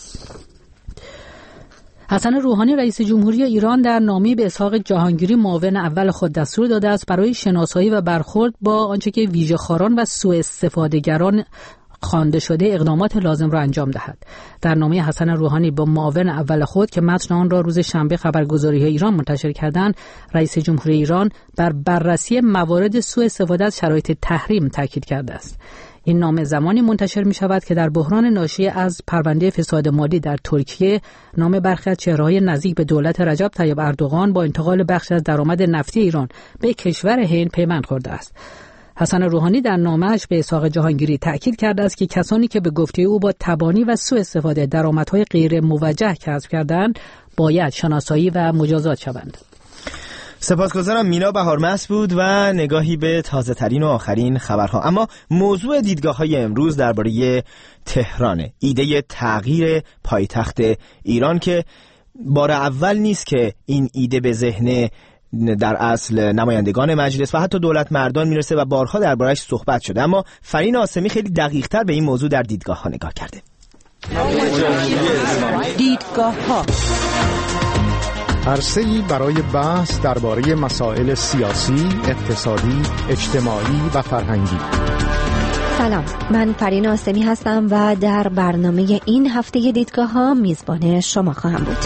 حسن روحانی رئیس جمهوری ایران در نامه‌ای به اسحاق جهانگیری معاون اول خود دستور داده است برای شناسایی و برخورد با آنچه که ویژه‌خواران و سوء استفاده‌گران خوانده شده اقدامات لازم را انجام دهد. در نامه حسن روحانی با معاون اول خود که متن آن را روز شنبه خبرگزاری‌های ایران منتشر کردند، رئیس جمهوری ایران بر بررسی موارد سوء استفاده از شرایط تحریم تاکید کرده است. این نامه زمانی منتشر می شود که در بحران ناشی از پرونده فساد مالی در ترکیه، نام برخی از چهره‌های نزدیک به دولت رجب طیب اردوغان با انتقال بخش از درآمد نفتی ایران به کشور هند پیوند خورده است. حسن روحانی در نامه‌اش به اسحاق جهانگیری تأکید کرده است که کسانی که به گفته او با تبانی و سوء استفاده درآمدهای غیر موجه کسب کردند، باید شناسایی و مجازات شوند. سپاسگزارم. مینا بهارمست بود و نگاهی به تازه ترین و آخرین خبرها. اما موضوع دیدگاه های امروز درباره تهرانه. ایده تغییر پایتخت ایران که بار اول نیست که این ایده به ذهن در اصل نمایندگان مجلس و حتی دولت مردان میرسه و بارها درباره‌اش صحبت شده، اما فرین آسمی خیلی دقیق‌تر به این موضوع در دیدگاه ها نگاه کرده. دیدگاه ها عرصه‌ای برای بحث درباره مسائل سیاسی، اقتصادی، اجتماعی و فرهنگی. سلام، من فرین آسمی هستم و در برنامه این هفته دیدگاه ها میزبان شما خواهم بود.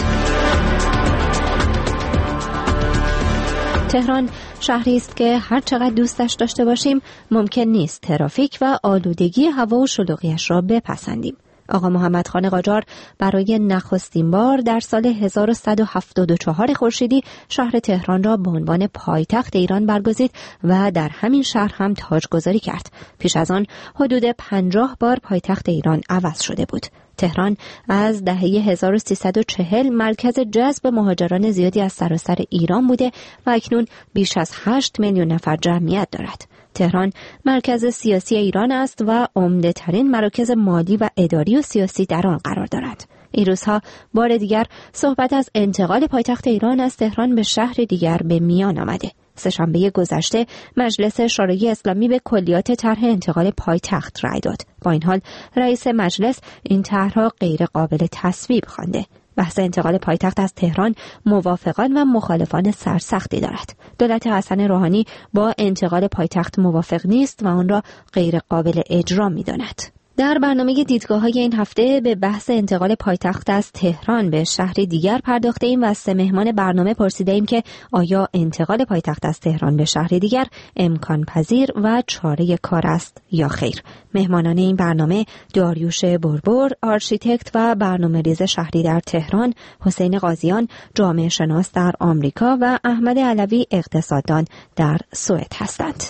تهران شهری است که هر چقدر دوستش داشته باشیم ممکن نیست ترافیک و آلودگی هوا و شلوغیش را بپسندیم. آقا محمد خان قاجار برای نخستین بار در سال 1174 خورشیدی شهر تهران را به عنوان پایتخت ایران برگزید و در همین شهر هم تاجگذاری کرد. پیش از آن حدود 50 بار پایتخت ایران عوض شده بود. تهران از دهه 1340 مرکز جذب مهاجران زیادی از سراسر ایران بوده و اکنون بیش از 8 میلیون نفر جمعیت دارد. تهران مرکز سیاسی ایران است و عمده ترین مراکز مالی و اداری و سیاسی در آن قرار دارد. این روزها بار دیگر صحبت از انتقال پایتخت ایران از تهران به شهر دیگر به میان آمده. سه‌شنبه گذشته مجلس شورای اسلامی به کلیات طرح انتقال پایتخت رأی داد. با این حال رئیس مجلس این طرح را غیر قابل تصویب خوانده. بحث انتقال پایتخت از تهران موافقان و مخالفان سرسختی دارد. دولت حسن روحانی با انتقال پایتخت موافق نیست و آن را غیر قابل اجرا می‌داند. در برنامه دیدگاه‌های این هفته به بحث انتقال پایتخت از تهران به شهری دیگر پرداخته‌ایم و از سه مهمان برنامه پرسیده‌ایم که آیا انتقال پایتخت از تهران به شهری دیگر امکان پذیر و چاره کار است یا خیر. مهمانان این برنامه داریوش بربر، آرشیتکت و برنامه‌ریز شهری در تهران، حسین قاضیان، جامعه شناس در آمریکا و احمد علوی، اقتصاددان در سوئد هستند.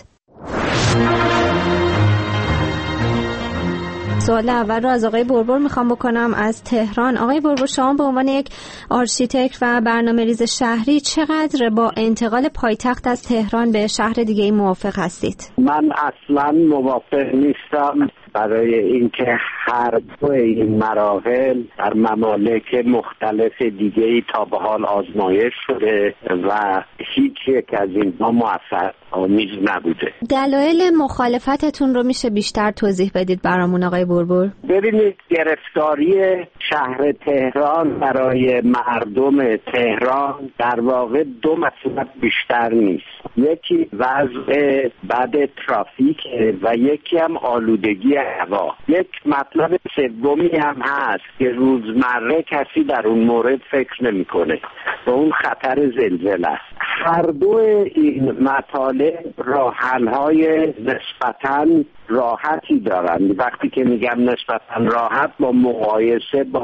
سوال اول را از آقای بربر میخوام بکنم از تهران. آقای بربر، شما به عنوان یک آرشیتکت و برنامه‌ریز شهری چقدر با انتقال پایتخت از تهران به شهر دیگه موافق هستید؟ من اصلا موافق نیستم، برای اینکه هر دو این مراحل در ممالک مختلف دیگه‌ای تا به حال آزمایش شده و هیچ یک از اینها موفق آمیز نبوده. دلایل مخالفتتون رو میشه بیشتر توضیح بدید برامون آقای بربر؟ ببینید، گرفتاری شهر تهران برای مردم تهران در واقع دو مسئله بیشتر نیست. یکی وضع بد ترافیک و یکی هم آلودگی هوا. یک مطلب سومی هم هست که روزمره کسی در اون مورد فکر نمی‌کنه و اون خطر زلزله است. هر دو این مطالب راه حل‌های نسبتاً راحتی دارند. وقتی که میگم نسبتاً راحت، با مقایسه با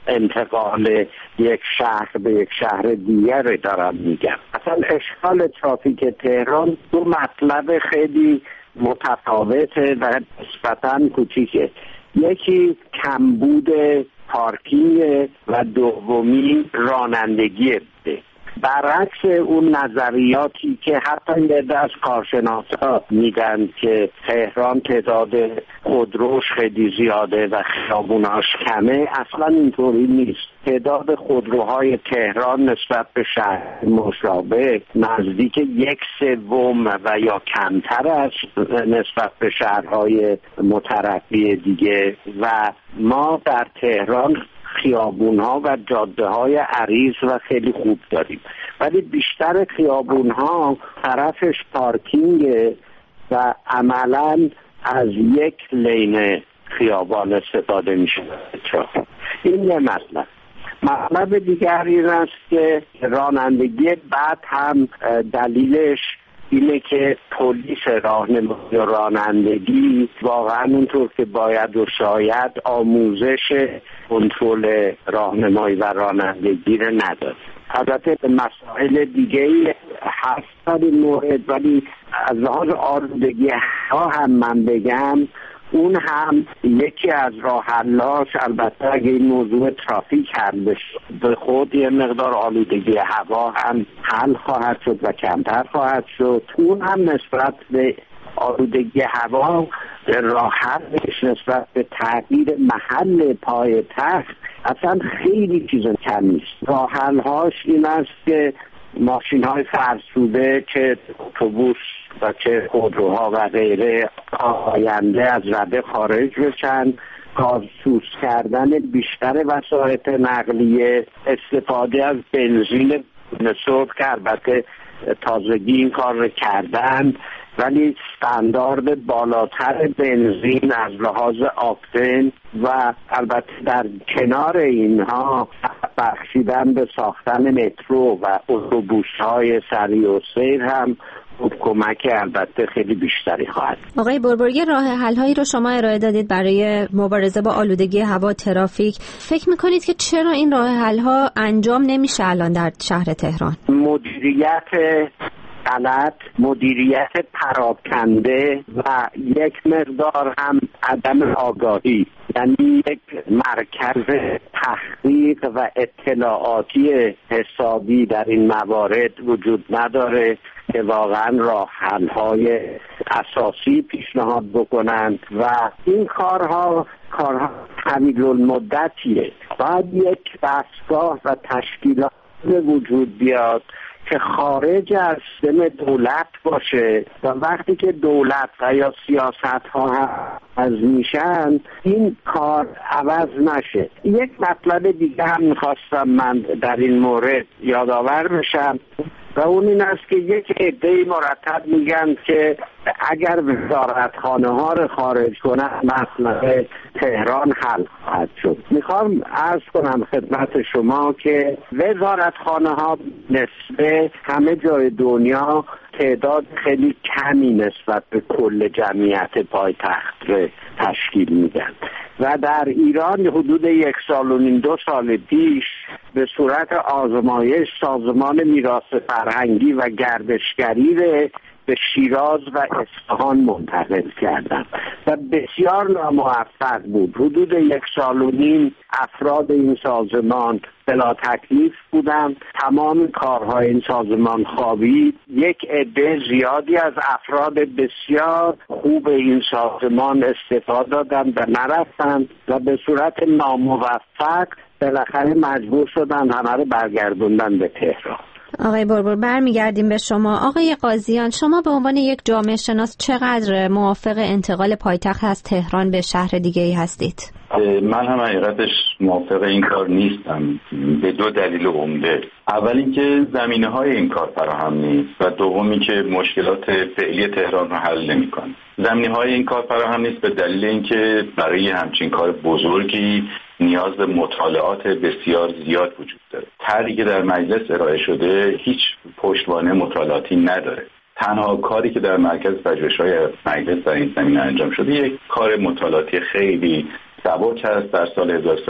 انتقال یک شهر به یک شهر دیگر دارم میگم. اصلا اشکال ترافیک تهران دو مطلب خیلی متفاوته و نسبتاً کوچیکه. یکی کمبود پارکینگ و دومی رانندگی بوده. برعکس اون نظریاتی که حتی یه از کارشناسا میگن که تهران تعداد خودروش خیلی زیاده و خیابوناش کمه، اصلا اینطوری نیست. تعداد خودروهای تهران نسبت به شهر مشابه نزدیک 1/3 و یا کمتر است نسبت به شهرهای مترقی دیگه و ما در تهران خیابون‌ها و جاده‌های عریض و خیلی خوب داریم، ولی بیشتر خیابون‌ها طرفش پارکینگ و عملاً از یک لین خیابان استفاده میشه. این یه مطلب دیگر این است که رانندگی بد هم دلیلش اینه که پلیس راهنمایی و رانندگی واقعا اونطور که باید و شاید آموزش کنترل راهنمایی و رانندگی رو نداره. البته مسائل دیگه هست در این مورد، ولی از لحاظ آلودگی هوا هم من بگم اون هم یکی از راه حلاش، البته اگه این موضوع ترافیک حل بشه به خود یه مقدار آلودگی هوا هم حل خواهد شد و کمتر خواهد شد. اون هم نسبت به آلودگی هوا راه حلش نسبت به تغییر محل پایتخت اصلا خیلی چیز کم نیست. راه حل‌هاش این است که ماشین‌های فرسوده که اتوبوس و چه خودروها و غیره آینده از رده خارج بشن، کارسوز کردن بیشتر وسایط نقلیه، استفاده از بنزین سرخ که البته تازگی این کار رو کردن، ولی استاندارد بالاتر بنزین از لحاظ آکتن و البته در کنار اینها بخشیدن به ساختن مترو و اتوبوس‌های سریع السیر هم کمک البته خیلی بیشتری خواهد. آقای بربر، راه حل‌هایی رو شما ارائه دادید برای مبارزه با آلودگی هوا، ترافیک. فکر می‌کنید که چرا این راه حل‌ها انجام نمیشه الان در شهر تهران؟ مدیریت غلط، مدیریت پراکنده و یک مقدار هم عدم آگاهی، یعنی یک مرکز تحقیق و اطلاعاتی حسابی در این موارد وجود نداره که واقعا راه حل‌های اساسی پیشنهاد بکنند و این کارها طویل المدتیه. باید یک دستگاه و تشکیلات وجود بیاد که خارج از سیستم دولت باشه و وقتی که دولت و یا سیاست ها از میشن این کار عوض نشه. یک مطلب دیگه هم میخواستم من در این مورد یادآور بشم و اون این است که یک عده‌ای مرتب میگن که اگر وزارتخانه ها رو خارج کنن مسئله تهران حل خواهد شد. میخوام عرض کنم خدمت شما که وزارتخانه ها نسبت همه جای دنیا تعداد خیلی کمی نسبت به کل جمعیت پایتخت تشکیل میدن و در ایران حدود 1 سال و نیم 2 سال پیش به صورت آزمایش سازمان میراث فرهنگی و گردشگری به شیراز و اصفهان منتقل کردن و بسیار ناموفق بود. حدود 1 سال و نیم افراد این سازمان بلا تکلیف بودند، تمام کارهای این سازمان خوابید. یک عده زیادی از افراد بسیار خوب این سازمان استعفا دادند و نرفتند و به صورت ناموفق بالاخره مجبور شدند همه رو برگردوندن به تهران. آقای بربر، برمیگردیم به شما. آقای قاضیان، شما به عنوان یک جامعه شناس چقدر موافق انتقال پایتخت از تهران به شهر دیگه‌ای هستید؟ من هم حقیقتش موافق این کار نیستم به 2 دلیل عمده. اول اینکه زمینه‌های این کار فراهم نیست و دومی که مشکلات فعلی تهران رو حل نمی‌کنه. زمینه‌های این کار فراهم نیست به دلیل اینکه برای همچین کار بزرگی نیاز به مطالعات بسیار زیاد وجود داره. طرحی که در مجلس ارائه شده هیچ پشتوانه مطالعاتی نداره. تنها کاری که در مرکز پژوهش‌های مجلس در این زمینه انجام شده یک کار مطالعاتی خیلی سبک است در سال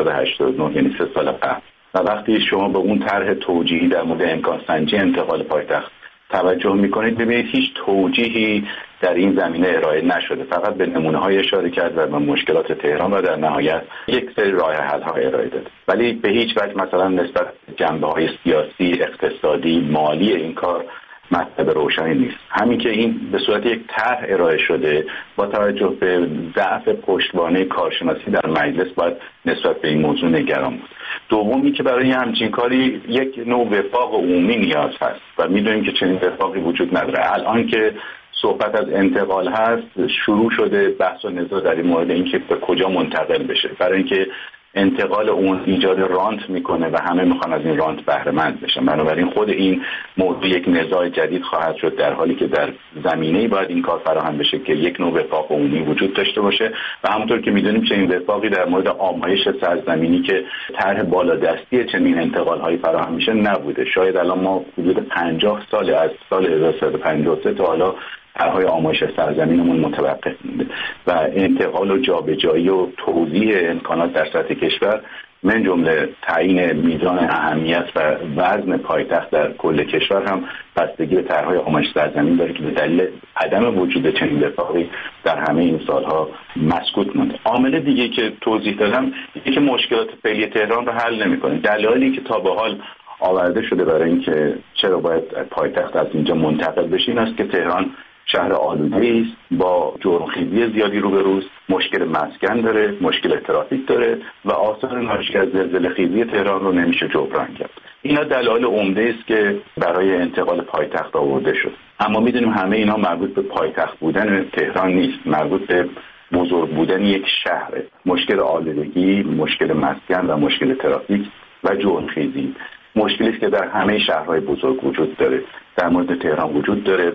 1389، یعنی 3 سال قبل. و وقتی شما به اون طرح توجیهی در مورد امکان سنجی انتقال پایتخت توجه میکنید ببینید هیچ توجیهی در این زمینه ارائه نشده، فقط به نمونه‌های اشاره کرد و به مشکلات تهران و در نهایت یک سری راه حل‌ها ارائه داد، ولی به هیچ وجه مثلا نسبت جنبه‌های سیاسی، اقتصادی، مالی این کار مطلب روشنی نیست. همین که این به صورت یک طرح ارائه شده با توجه به ضعف پشتوانه کارشناسی در مجلس باید نسبت به این موضوع نگران بود. دومی که برای همچین کاری یک نوع وفاق عمومی نیاز هست و میدونیم که چنین وفاقی وجود نداره. الان که صحبت از انتقال هست شروع شده بحث و نزاع در این مورد اینکه به کجا منتقل بشه، برای اینکه انتقال اون ایجاد رانت میکنه و همه میخوان از این رانت بهره مند بشن. بنابراین خود این موضوع یک نزاع جدید خواهد شد، در حالی که در زمینه‌ای باید این کار فراهم بشه که یک نوع وفاق عمومی وجود داشته باشه و همونطور که میدونیم چنین وفاقی در مورد آمایش سرزمینی که طرح بالادستی چنین انتقال‌هایی فراهم میشه نبوده. شاید الان ما حدود 50 سال از سال 1353 تا حالا طرح‌های آمایش سرزمینمون متوقف مونده و انتقال و جابجایی و توزیع امکانات در سطح کشور من جمله تعیین میزان اهمیت و وزن پایتخت در کل کشور هم بستگی به طرح‌های آمایش سرزمین داره که به دلیل عدم وجود چنین وفاقی در همه این سالها مسکوت مونده. عامل دیگه که توضیح دادم اینه که مشکلات فعلی تهران رو حل نمی‌کنه. دلایلی که تا به حال آورده شده برای اینکه چرا باید پایتخت از اینجا منتقل بشه این است که تهران شهر آلوده است، با جرم‌خیزی زیادی روبروست، مشکل مسکن داره، مشکل ترافیک داره و آثار ناشی از زلزله‌خیزی تهران رو نمیشه جبران کرد. اینا دلایل عمده است که برای انتقال پایتخت آورده شد. اما میدونیم همه اینا مربوط به پایتخت بودن تهران نیست، مربوط به بزرگ بودن یک شهره. مشکل آلودگی، مشکل مسکن و مشکل ترافیک و جرم‌خیزی مشکلی است که در همه شهرهای بزرگ وجود داره، در مورد تهران وجود داره و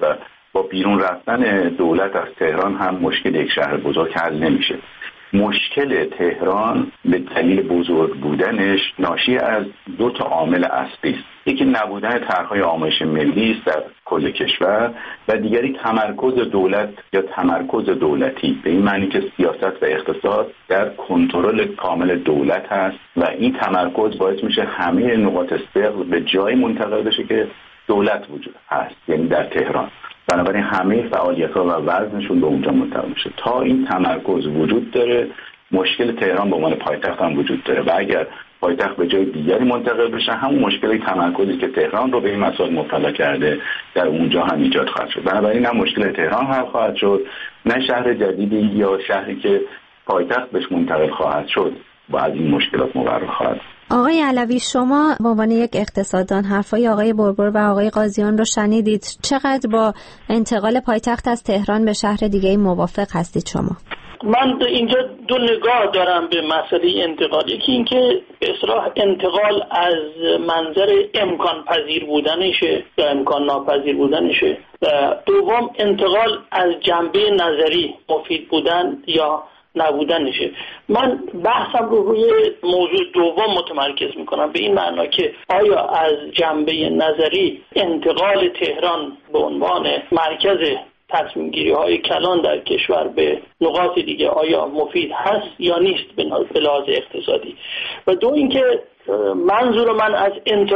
با بیرون رفتن دولت از تهران هم مشکل یک شهر بزرگ حل نمیشه. مشکل تهران به دلیل بزرگ بودنش ناشی از 2 عامل اصلی است. یکی نبودن طرح‌های آمایش ملی است در کل کشور و دیگری تمرکز دولت یا تمرکز دولتی، به این معنی که سیاست و اقتصاد در کنترل کامل دولت هست و این تمرکز باعث میشه همه نقاط ثقل به جای منتقل بشه که دولت وجود هست، یعنی در تهران. بنابراین همه فعالیت‌ها و وزنشون به اونجا منتقل میشه. تا این تمرکز وجود داره، مشکل تهران به عنوان پایتخت هم وجود داره و اگر پایتخت به جای دیگری منتقل بشه، همون مشکل تمرکزی که تهران رو به این مسائل مبتلا کرده در اونجا هم ایجاد خواهد شد. بنابراین نه مشکل تهران حل خواهد شد، نه شهر جدیدی یا شهری که پایتخت بهش منتقل خواهد شد با از این مشکلات مبرا خواهد. آقای علوی، شما به عنوان یک اقتصاددان حرفای آقای بربر و آقای قاضیان رو شنیدید. چقدر با انتقال پایتخت از تهران به شهر دیگه موافق هستید شما؟ من اینجا 2 نگاه دارم به مسئله انتقال. یکی اینکه به اصطلاح انتقال از منظر امکان پذیر بودنشه یا امکان ناپذیر بودنشه و دوم انتقال از جنبه نظری مفید بودن یا نبودنشه. من بحثم رو روی موضوع دوم متمرکز میکنم، به این معنا که آیا از جنبه نظری انتقال تهران به عنوان مرکز تصمیم گیری های کلان در کشور به نقاط دیگه آیا مفید هست یا نیست به لحاظ اقتصادی، و دو اینکه منظور من از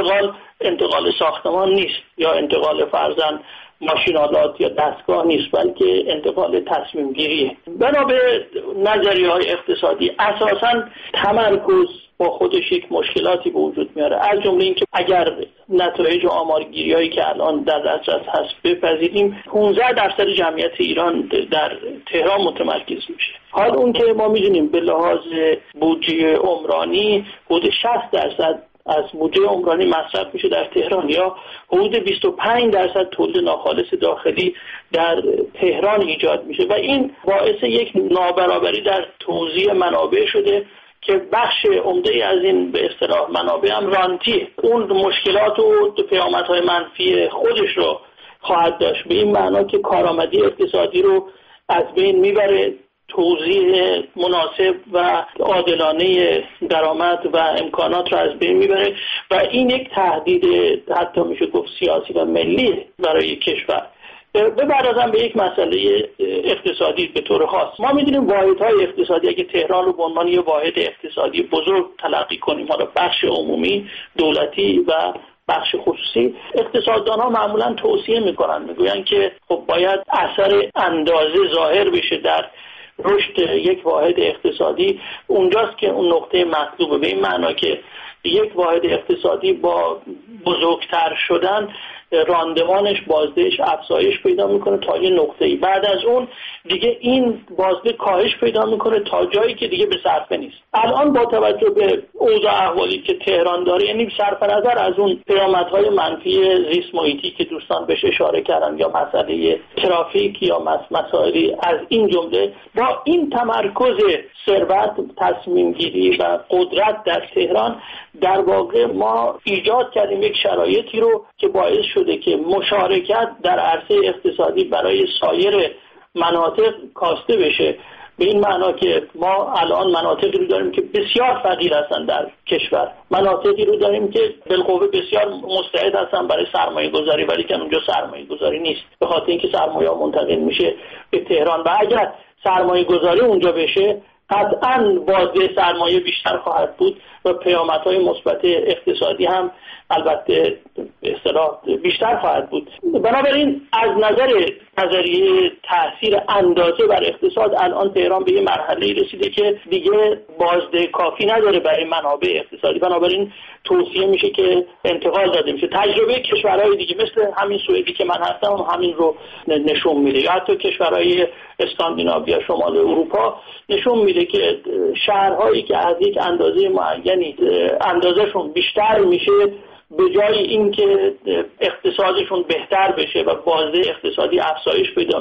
انتقال ساختمان نیست یا انتقال فرضاً ماشینالات یا دستگاه نیست، بلکه انتقال تصمیم گیریه. بنا به نظریه های اقتصادی اساساً تمرکز با خودش یک مشکلاتی به وجود میاره، از جمله اینکه اگر نتایج آمارگیری هایی که الان در دسترس هست بپذیریم 15% جمعیت ایران در تهران متمرکز میشه. حال اون که ما میدونیم به لحاظ بودجه عمرانی حدود 60% از بودجه عمرانی مصرف میشه در تهران یا حدود 25% تولید ناخالص داخلی در تهران ایجاد میشه و این باعث یک نابرابری در توزیع منابع شده که بخش عمده از این به اصطلاح منابع هم رانتی اون مشکلات و پیامدهای منفی خودش رو خواهد داشت، به این معنا که کارآمدی اقتصادی رو از بین میبره، توزیع مناسب و عادلانه درآمد و امکانات را از بین میبره و این یک تهدید حتی میشه گفت سیاسی و ملی برای کشور. بپردازم به یک مسئله اقتصادی به طور خاص. ما میدونیم واحدهای اقتصادی اگه تهران رو به عنوان یه واحد اقتصادی بزرگ تلقی کنیم، حالا بخش عمومی دولتی و بخش خصوصی، اقتصاددان ها معمولا توصیه میکنن، میگوین که خب باید اثر اندازه ظاهر بشه در رشد یک واحد اقتصادی، اونجاست که اون نقطه مطلوبه، به این معنا که یک واحد اقتصادی با بزرگتر شدن راندمانش بازدهش افزایش پیدا میکنه تا یه نقطه‌ای، بعد از اون دیگه این بازده کاهش پیدا میکنه تا جایی که دیگه به صرفه نیست. الان با توجه به اوضاع احوالی که تهران داره، یعنی صرف نظر از اون پیامدهای منفی زیست محیطی که دوستان بهش اشاره کردن یا مسئله ترافیک یا مسائلی از این جمله، با این تمرکز ثروت، تصمیم گیری و قدرت در تهران در واقع ما ایجاد کردیم یک شرایطی رو که باعث شده که مشارکت در عرصه اقتصادی برای سایر مناطق کاسته بشه، به این معنا که ما الان مناطقی رو داریم که بسیار فقیر هستن در کشور، مناطقی رو داریم که بالقوه بسیار مستعد هستن برای سرمایه گذاری ولی که اونجا سرمایه گذاری نیست، به خاطر اینکه سرمایه ها منتقل میشه به تهران و اگر سرمایه گذاری اونجا بشه قطعاً بازده سرمایه بیشتر خواهد بود و پیامدهای مثبت اقتصادی هم البته به اصطلاح بیشتر خواهد بود. بنابراین از نظریه تاثیر اندازه بر اقتصاد الان تهران به یه مرحله رسیده که دیگه بازده کافی نداره برای منابع اقتصادی، بنابراین توصیه میشه که انتقال داده میشه. تجربه کشورهای دیگه مثل همین سوئدی که من هستم همین رو نشون میده، یا حتی کشورهای اسکاندیناوی یا شمال اروپا نشون میده که شهرهایی که از یک اندازه معینی اندازهشون بیشتر میشه به جای اینکه اقتصادشون بهتر بشه و بازه اقتصادی افزایش پیدا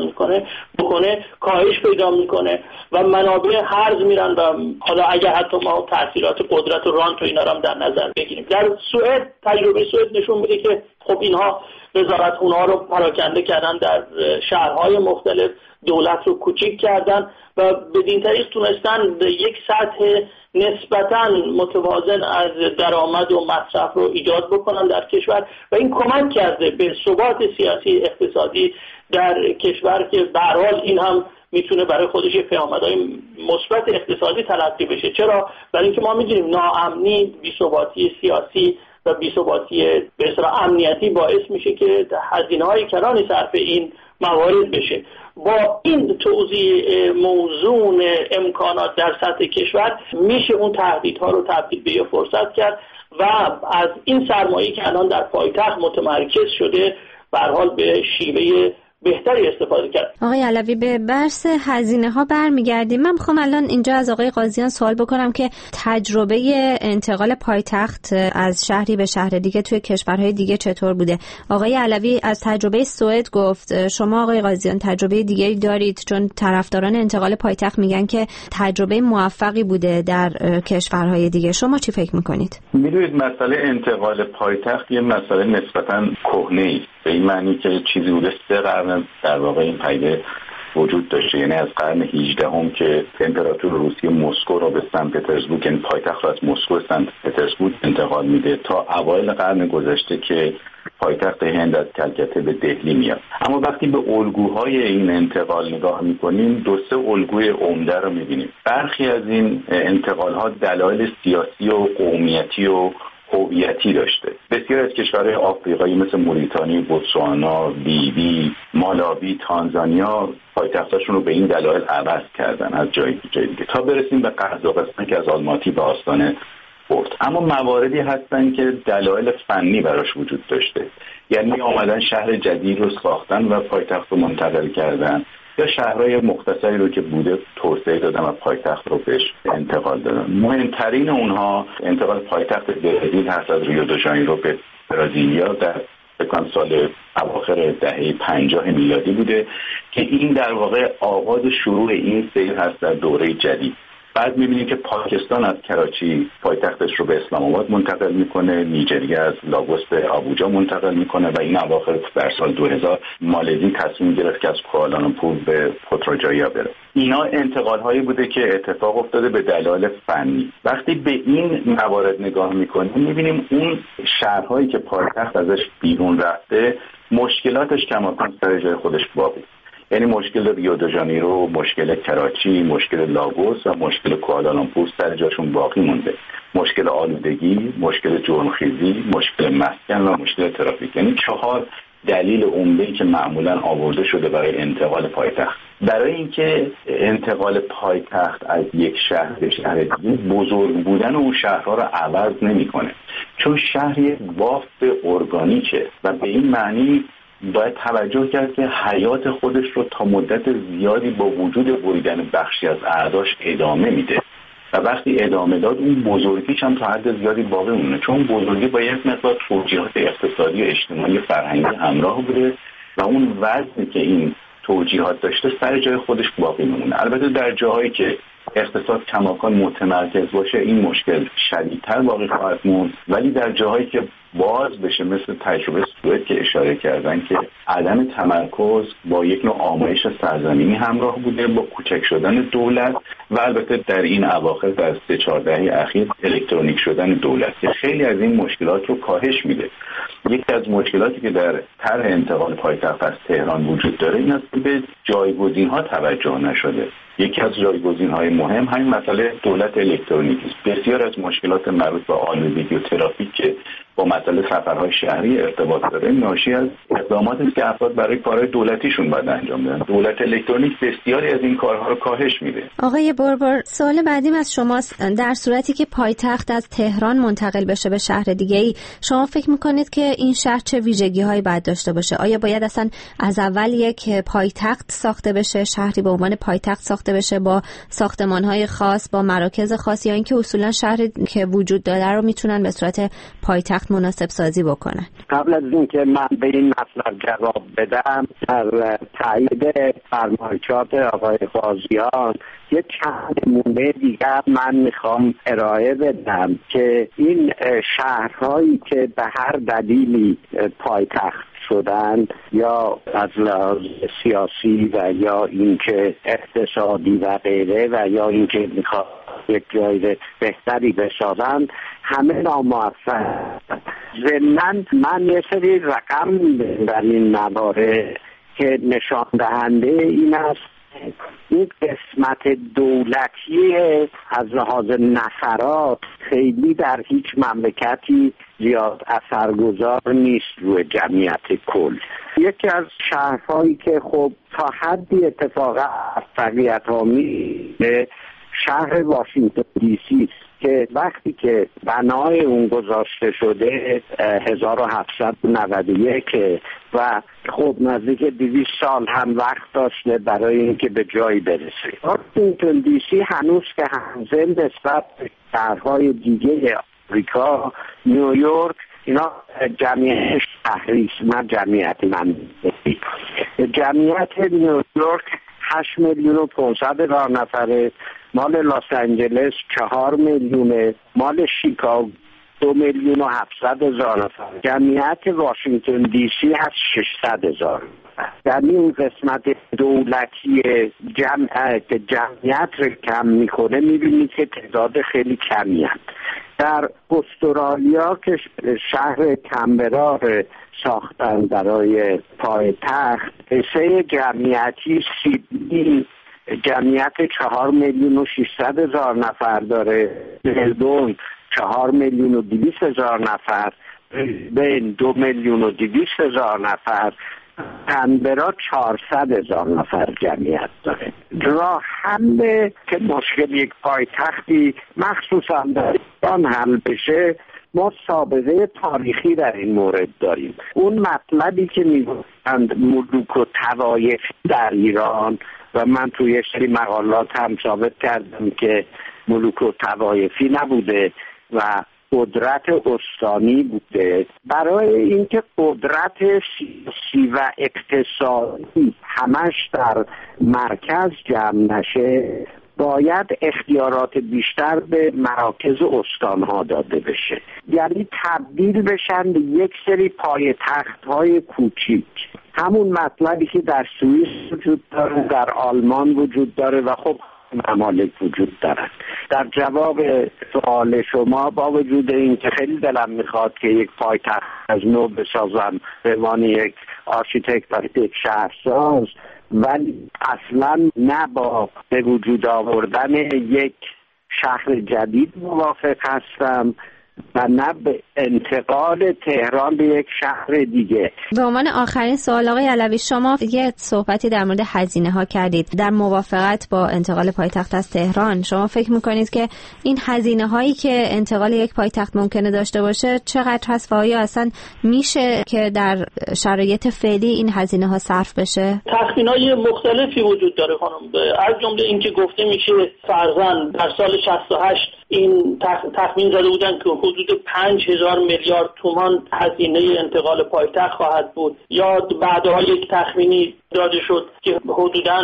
بکنه کاهش پیدا میکنه و منابع هرز میرن و حالا اگر حتی ما تاثیرات قدرت و رانت و اینا رو در نظر بگیریم. در سوئد تجربه سوئد نشون میده که خب اینها وزارتخونه‌ها رو پراکنده کردن، در شهرهای مختلف دولت رو کوچیک کردن و بدین طریق تونستن یک سطح نسبتاً متوازن از درآمد و مصرف رو ایجاد بکنن در کشور و این کمک کرده به ثبات سیاسی اقتصادی در کشور که به هر حال این هم میتونه برای خودش پیامدهای مثبت اقتصادی تلقی بشه. چرا؟ برای اینکه ما می‌دونیم ناامنی، بی‌ثباتی سیاسی و بی‌ثباتی به اصطلاح امنیتی باعث میشه که هزینه‌های کلانی صرف این موارد بشه. با این توزیع موزون امکانات در سطح کشور میشه اون تهدیدها رو تبدیل به فرصت کرد و از این سرمایه‌ای که الان در پایتخت متمرکز شده به هر حال به شیوه بهتری استفاده کرد. آقای علوی، به بحث هزینه ها برمیگردیم. من میخوام الان اینجا از آقای قاضیان سوال بکنم که تجربه انتقال پایتخت از شهری به شهر دیگه توی کشورهای دیگه چطور بوده؟ آقای علوی از تجربه سوئد گفت، شما آقای قاضیان تجربه دیگه‌ای دارید؟ چون طرفداران انتقال پایتخت میگن که تجربه موفقی بوده در کشورهای دیگه. شما چی فکر میکنید؟ میدونید مسئله انتقال پایتخت یه مسئله نسبتاً کهنه است، به این معنی که چیزی بوده 3 قرن در واقع این پدیده وجود داشته، یعنی از قرن 18 هم که امپراتور روسیه مسکو رو به سن پترزبورگ، یعنی پایتخت رو از مسکو به سن پترزبورگ انتقال میده تا اوایل قرن گذشته که پایتخت هند از کلکته به دهلی میاد. اما وقتی به الگوهای این انتقال نگاه میکنیم 2-3 الگوی عمده رو میبینیم. برخی از این انتقالها دلایل سیاسی و قومیتی و هویتی داشته. بسیار از کشورهای آفریقایی مثل موریتانی، بوتسوانا، لیبی، مالاوی، تانزانیا پایتختاشون رو به این دلایل عوض کردن از جای دیگه تا برسیم به قزاقستان که از آلماتی به آستانه برد. اما مواردی هستن که دلایل فنی براش وجود داشته، یعنی آمدن شهر جدید رو ساختن و پایتخت رو منتقل کردن یا شهرهای مختصری رو که بوده توسعه دادن و پایتخت رو بهش انتقال دادن. مهمترین اونها انتقال پایتخت برزیل هست از ریو دو ژانیرو به برزیلیا در سال اواخر دهه 50 میلادی بوده که این در واقع آغاز شروع این سیر هست در دوره جدید. بعد می‌بینیم که پاکستان از کراچی پایتختش رو به اسلام آباد منتقل میکنه، نیجریه از لاگوس به آبوجا منتقل میکنه و این اواخر در سال 2000 مالزی تصمیم گرفت که از کوالالامپور به پوتراجایا بره. اینا انتقال‌هایی بوده که اتفاق افتاده به دلایل فنی. وقتی به این موارد نگاه میکنیم می‌بینیم اون شهرهایی که پایتخت ازش بیرون رفته مشکلاتش کماکان سر جای خودش باقی، یعنی مشکل ریو دو ژانیرو، مشکل کراچی، مشکل لاگوس و مشکل کوالالامپور سر جاشون باقی مونده. مشکل آلودگی، مشکل جرمخیزی، مشکل مسکن و مشکل ترافیک، یعنی 4 دلیل عمده‌ای که معمولاً آورده شده برای انتقال پایتخت. برای اینکه انتقال پایتخت از یک شهر به شهر دیگه بزرگ بودن اون شهرها رو عوض نمی‌کنه، چون شهر یک بافت ارگانیکه و به این معنی باید توجه کرد که حیات خودش رو تا مدت زیادی با وجود بریدن بخشی از اعضاش ادامه میده و وقتی ادامه داد اون بزرگیش هم تا حد زیادی باقی مونه، چون بزرگی با یک مقدار توجیهات اقتصادی و اجتماعی فرهنگی همراه بوده و اون وزنی که این توجیهات داشته سر جای خودش باقی میمونه. البته در جاهایی که اقتصاد کماکان متمرکز باشه این مشکل شدیدتر باقی خواهد موند، ولی در جاهایی که باز بشه مثل تجربه سوئد که اشاره کردن که عدم تمرکز با یک نوع آمایش سرزمینی همراه بوده با کوچک شدن دولت و البته در این اواخر در 3-4 دهه اخیر الکترونیک شدن دولت که خیلی از این مشکلات رو کاهش میده. یکی از مشکلاتی که در طرح انتقال پایتخت از تهران وجود داره این است که به جایگزین‌ها توجه نشده. یکی از جایگزین‌های مهم همین مسئله دولت الکترونیکی است. بسیار از مشکلات مربوط به آلودگی و ترافیک که با مسئله سفرهای شهری ارتباط داره ناشی از اقداماتی است که افراد برای کارهای دولتیشون باید انجام بدن. دولت الکترونیک بسیاری از این کارها رو کاهش میده. آقای بربر، سوال بعدیم از شماست. در صورتی که پایتخت از تهران منتقل بشه به شهر دیگه‌ای، شما فکر می‌کنید که این شهر چه ویژگی‌هایی باید داشته باشه؟ آیا باید اصلا از اول یک پایتخت ساخته بشه، شهری به عنوان پایتخت ساخته بشه با ساختمان‌های خاص، با مراکز خاص، یا اینکه اصولا شهری که وجود داره رو میتونن به صورت پایتخت پایتخت مناسب سازی بکنن؟ قبل از اینکه من به این مطلب جواب بدم، در تایید فرمایشات آقای قاضیان یک چند نمونه دیگر من میخوام ارائه بدم که این شهرهایی که به هر دلیلی پایتخت شدن، یا از لحاظ سیاسی و یا اینکه اقتصادی و غیره، و یا اینکه میخواد یک جای بهتری بسازن، همه ناموفق. ضمناً من یه سری رقم در این موارد که نشان دهنده این است این قسمت دولتی از لحاظ نفرات خیلی در هیچ مملکتی زیاد اثرگذار نیست روی جمعیت کل. یکی از شهرهایی که خب تا حدی اتفاقا موفقیت‌آمیز شهر واشنگتن دی سی که وقتی که بنای اون گذاشته شده 1791 و خب نزدیک 200 سال هم وقت داشته برای اینکه به جایی برسه. واشنگتن دی سی هنوز که همزن نسبت به شهرهای دیگه آمریکا، نیویورک، اینا جمعیت شهری است، نه جمعیت منطقی. جمعیت نیویورک 8,500,000 نفره، مال لس آنجلس 4 میلیونه، مال شیکاگو 2,700,000 نفر. جمعیت واشنگتن دی سی هست 600,000. در این قسمت دولتی جمعیت رو کم میکنه، میبینید که تعداد خیلی کمی هست. در استرالیا که شهر کمبرا ساختن برای پایتخت، حصه جمعیتی سیدنی جمعیت 4,600,000 نفر داره، ملبورن 4,200,000 نفر، بین 2,200,000 نفر، کانبرا 400,000 نفر جمعیت داره. راه حل که مشکل یک پایتختی مخصوصا در ایران حل بشه، ما سابقه تاریخی در این مورد داریم. اون مطلبی که میگویند ملوک و طوایف در ایران، و من توی یک سری مقالات هم ثابت کردم که ملوک و طوایفی نبوده و قدرت استانی بوده. برای اینکه قدرت سیاسی و اقتصادی همش در مرکز جمع نشه، باید اختیارات بیشتر به مراکز استانها داده بشه، یعنی تبدیل بشن به یک سری پایتخت‌های کوچیک. همون مطلبی که در سوئیس وجود داره، در آلمان وجود داره و خب ممالک وجود دارن. در جواب سوال شما، با وجود این که خیلی دلم میخواد که یک پایتخت از نو بسازم به عنوان یک آرشیتکت و یک شهرساز، ولی اصلا نه با به وجود آوردن یک شهر جدید موافق هستم و نه به انتقال تهران به یک شهر دیگه. به عنوان آخرین سوال آقای علوی، شما یه صحبتی در مورد هزینه ها کردید در موافقت با انتقال پایتخت از تهران. شما فکر میکنید که این هزینه هایی که انتقال یک پایتخت ممکنه داشته باشه چقدر هست و آیا اصلا میشه که در شرایط فعلی این هزینه ها صرف بشه؟ تخمینای مختلفی وجود داره خانم، از جمله اینکه گفته میشه فرضاً در سال 68 این تخمین زده بودن که حدود 5,000 میلیارد تومان هزینه انتقال پایتخت خواهد بود، یا بعدها یک تخمینی داده شد که حدوداً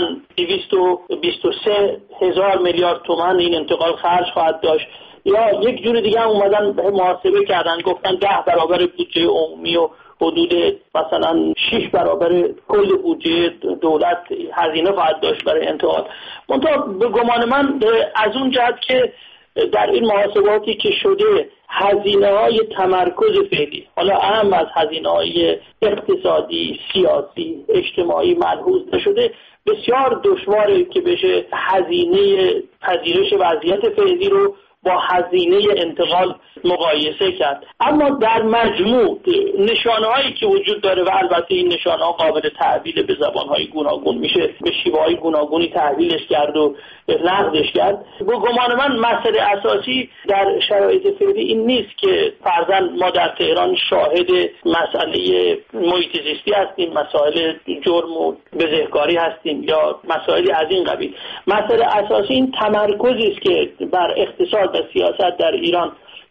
223,000 میلیارد تومان این انتقال خرج خواهد داشت، یا یک جور دیگه هم اومدن محاسبه کردن گفتن 10 برابر بودجه عمومی و حدود مثلا 6 برابر کل بودجه دولت هزینه خواهد داشت برای انتقال. منتها به گمان من از اون جهت که در این محاسباتی که شده هزینه‌های تمرکز فعلی، حالا اهم از هزینه‌های اقتصادی، سیاسی، اجتماعی ملحوظ نشده، بسیار دشواره که بشه هزینه پذیرش وضعیت فعلی رو با هزینه انتقال مقایسه کرد. اما در مجموع نشانه‌هایی که وجود داره و البته این نشانه‌ها قابل تحویل به زبان‌های گوناگون میشه، به شیوه‌های گوناگونی تحویلش کرد و نقدش کرد. به گمان من مسئله اساسی در شرایط فعلی این نیست که فرضاً ما در تهران شاهد مسئله محیط زیستی هستیم، مسائل جرم و بزهکاری هستیم یا مسائلی از این قبیل. مسئله اساسی این تمرکزی است که بر اقتصاد و سیاست در ایران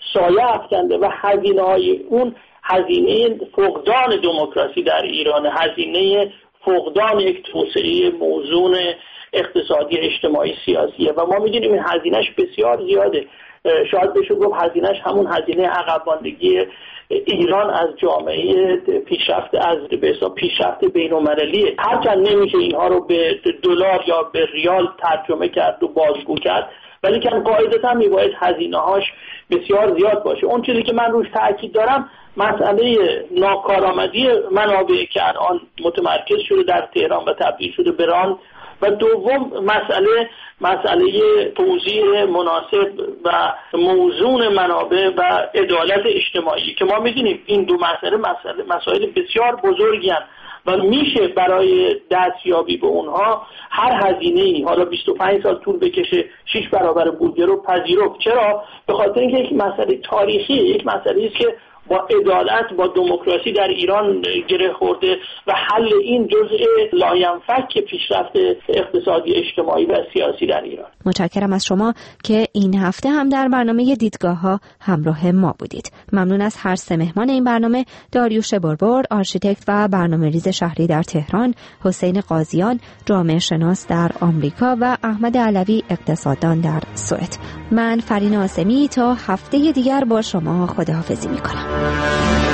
سایه افکنده و هزینه‌های اون هزینه فقدان دموکراسی در ایران، هزینه فقدان یک توسعه موزون اقتصادی اجتماعی سیاسیه و ما می‌دونیم این هزینه‌اش بسیار زیاده. شاید بشه گفت هزینه‌اش همون هزینه عقب ماندگی ایران از جامعه پیشرفت، از به حساب پیشرفت بین‌المللیه. هرچند نمیشه اینها رو به دلار یا به ریال ترجمه کرد و بازگو کرد، ولی که قاعدتاً میباید هزینه‌هاش بسیار زیاد باشه. اون چیزی که من روش تاکید دارم مسئله ناکارآمدی منابع که الان متمرکز شده در تهران و تبدیل شده به راند، و دوم مسئله توزیع مناسب و موزون منابع و عدالت اجتماعی که ما می‌دونیم این دو مسائل بسیار بزرگی هستند و میشه برای دستیابی به اونها هر هزینه‌ای، حالا 25 سال طول بکشه، 6 برابر بودجه رو پذیرفت. چرا؟ به خاطر اینکه یک مسئله تاریخی، یک مسئله است که با عدالت، با دموکراسی در ایران گره خورده و حل این جزء لاینفک پیشرفت اقتصادی، اجتماعی و سیاسی در ایران. متشکرم از شما که این هفته هم در برنامه دیدگاه‌ها همراه ما بودید. ممنون از هر سه مهمان این برنامه: داریوش بربر، آرشیتکت و برنامه‌ریز شهری در تهران، حسین قاضیان، جامعه شناس در آمریکا و احمد علوی، اقتصاددان در سوئد. من فرین آسمی تا هفته دیگر با شما خداحافظی می‌کنم.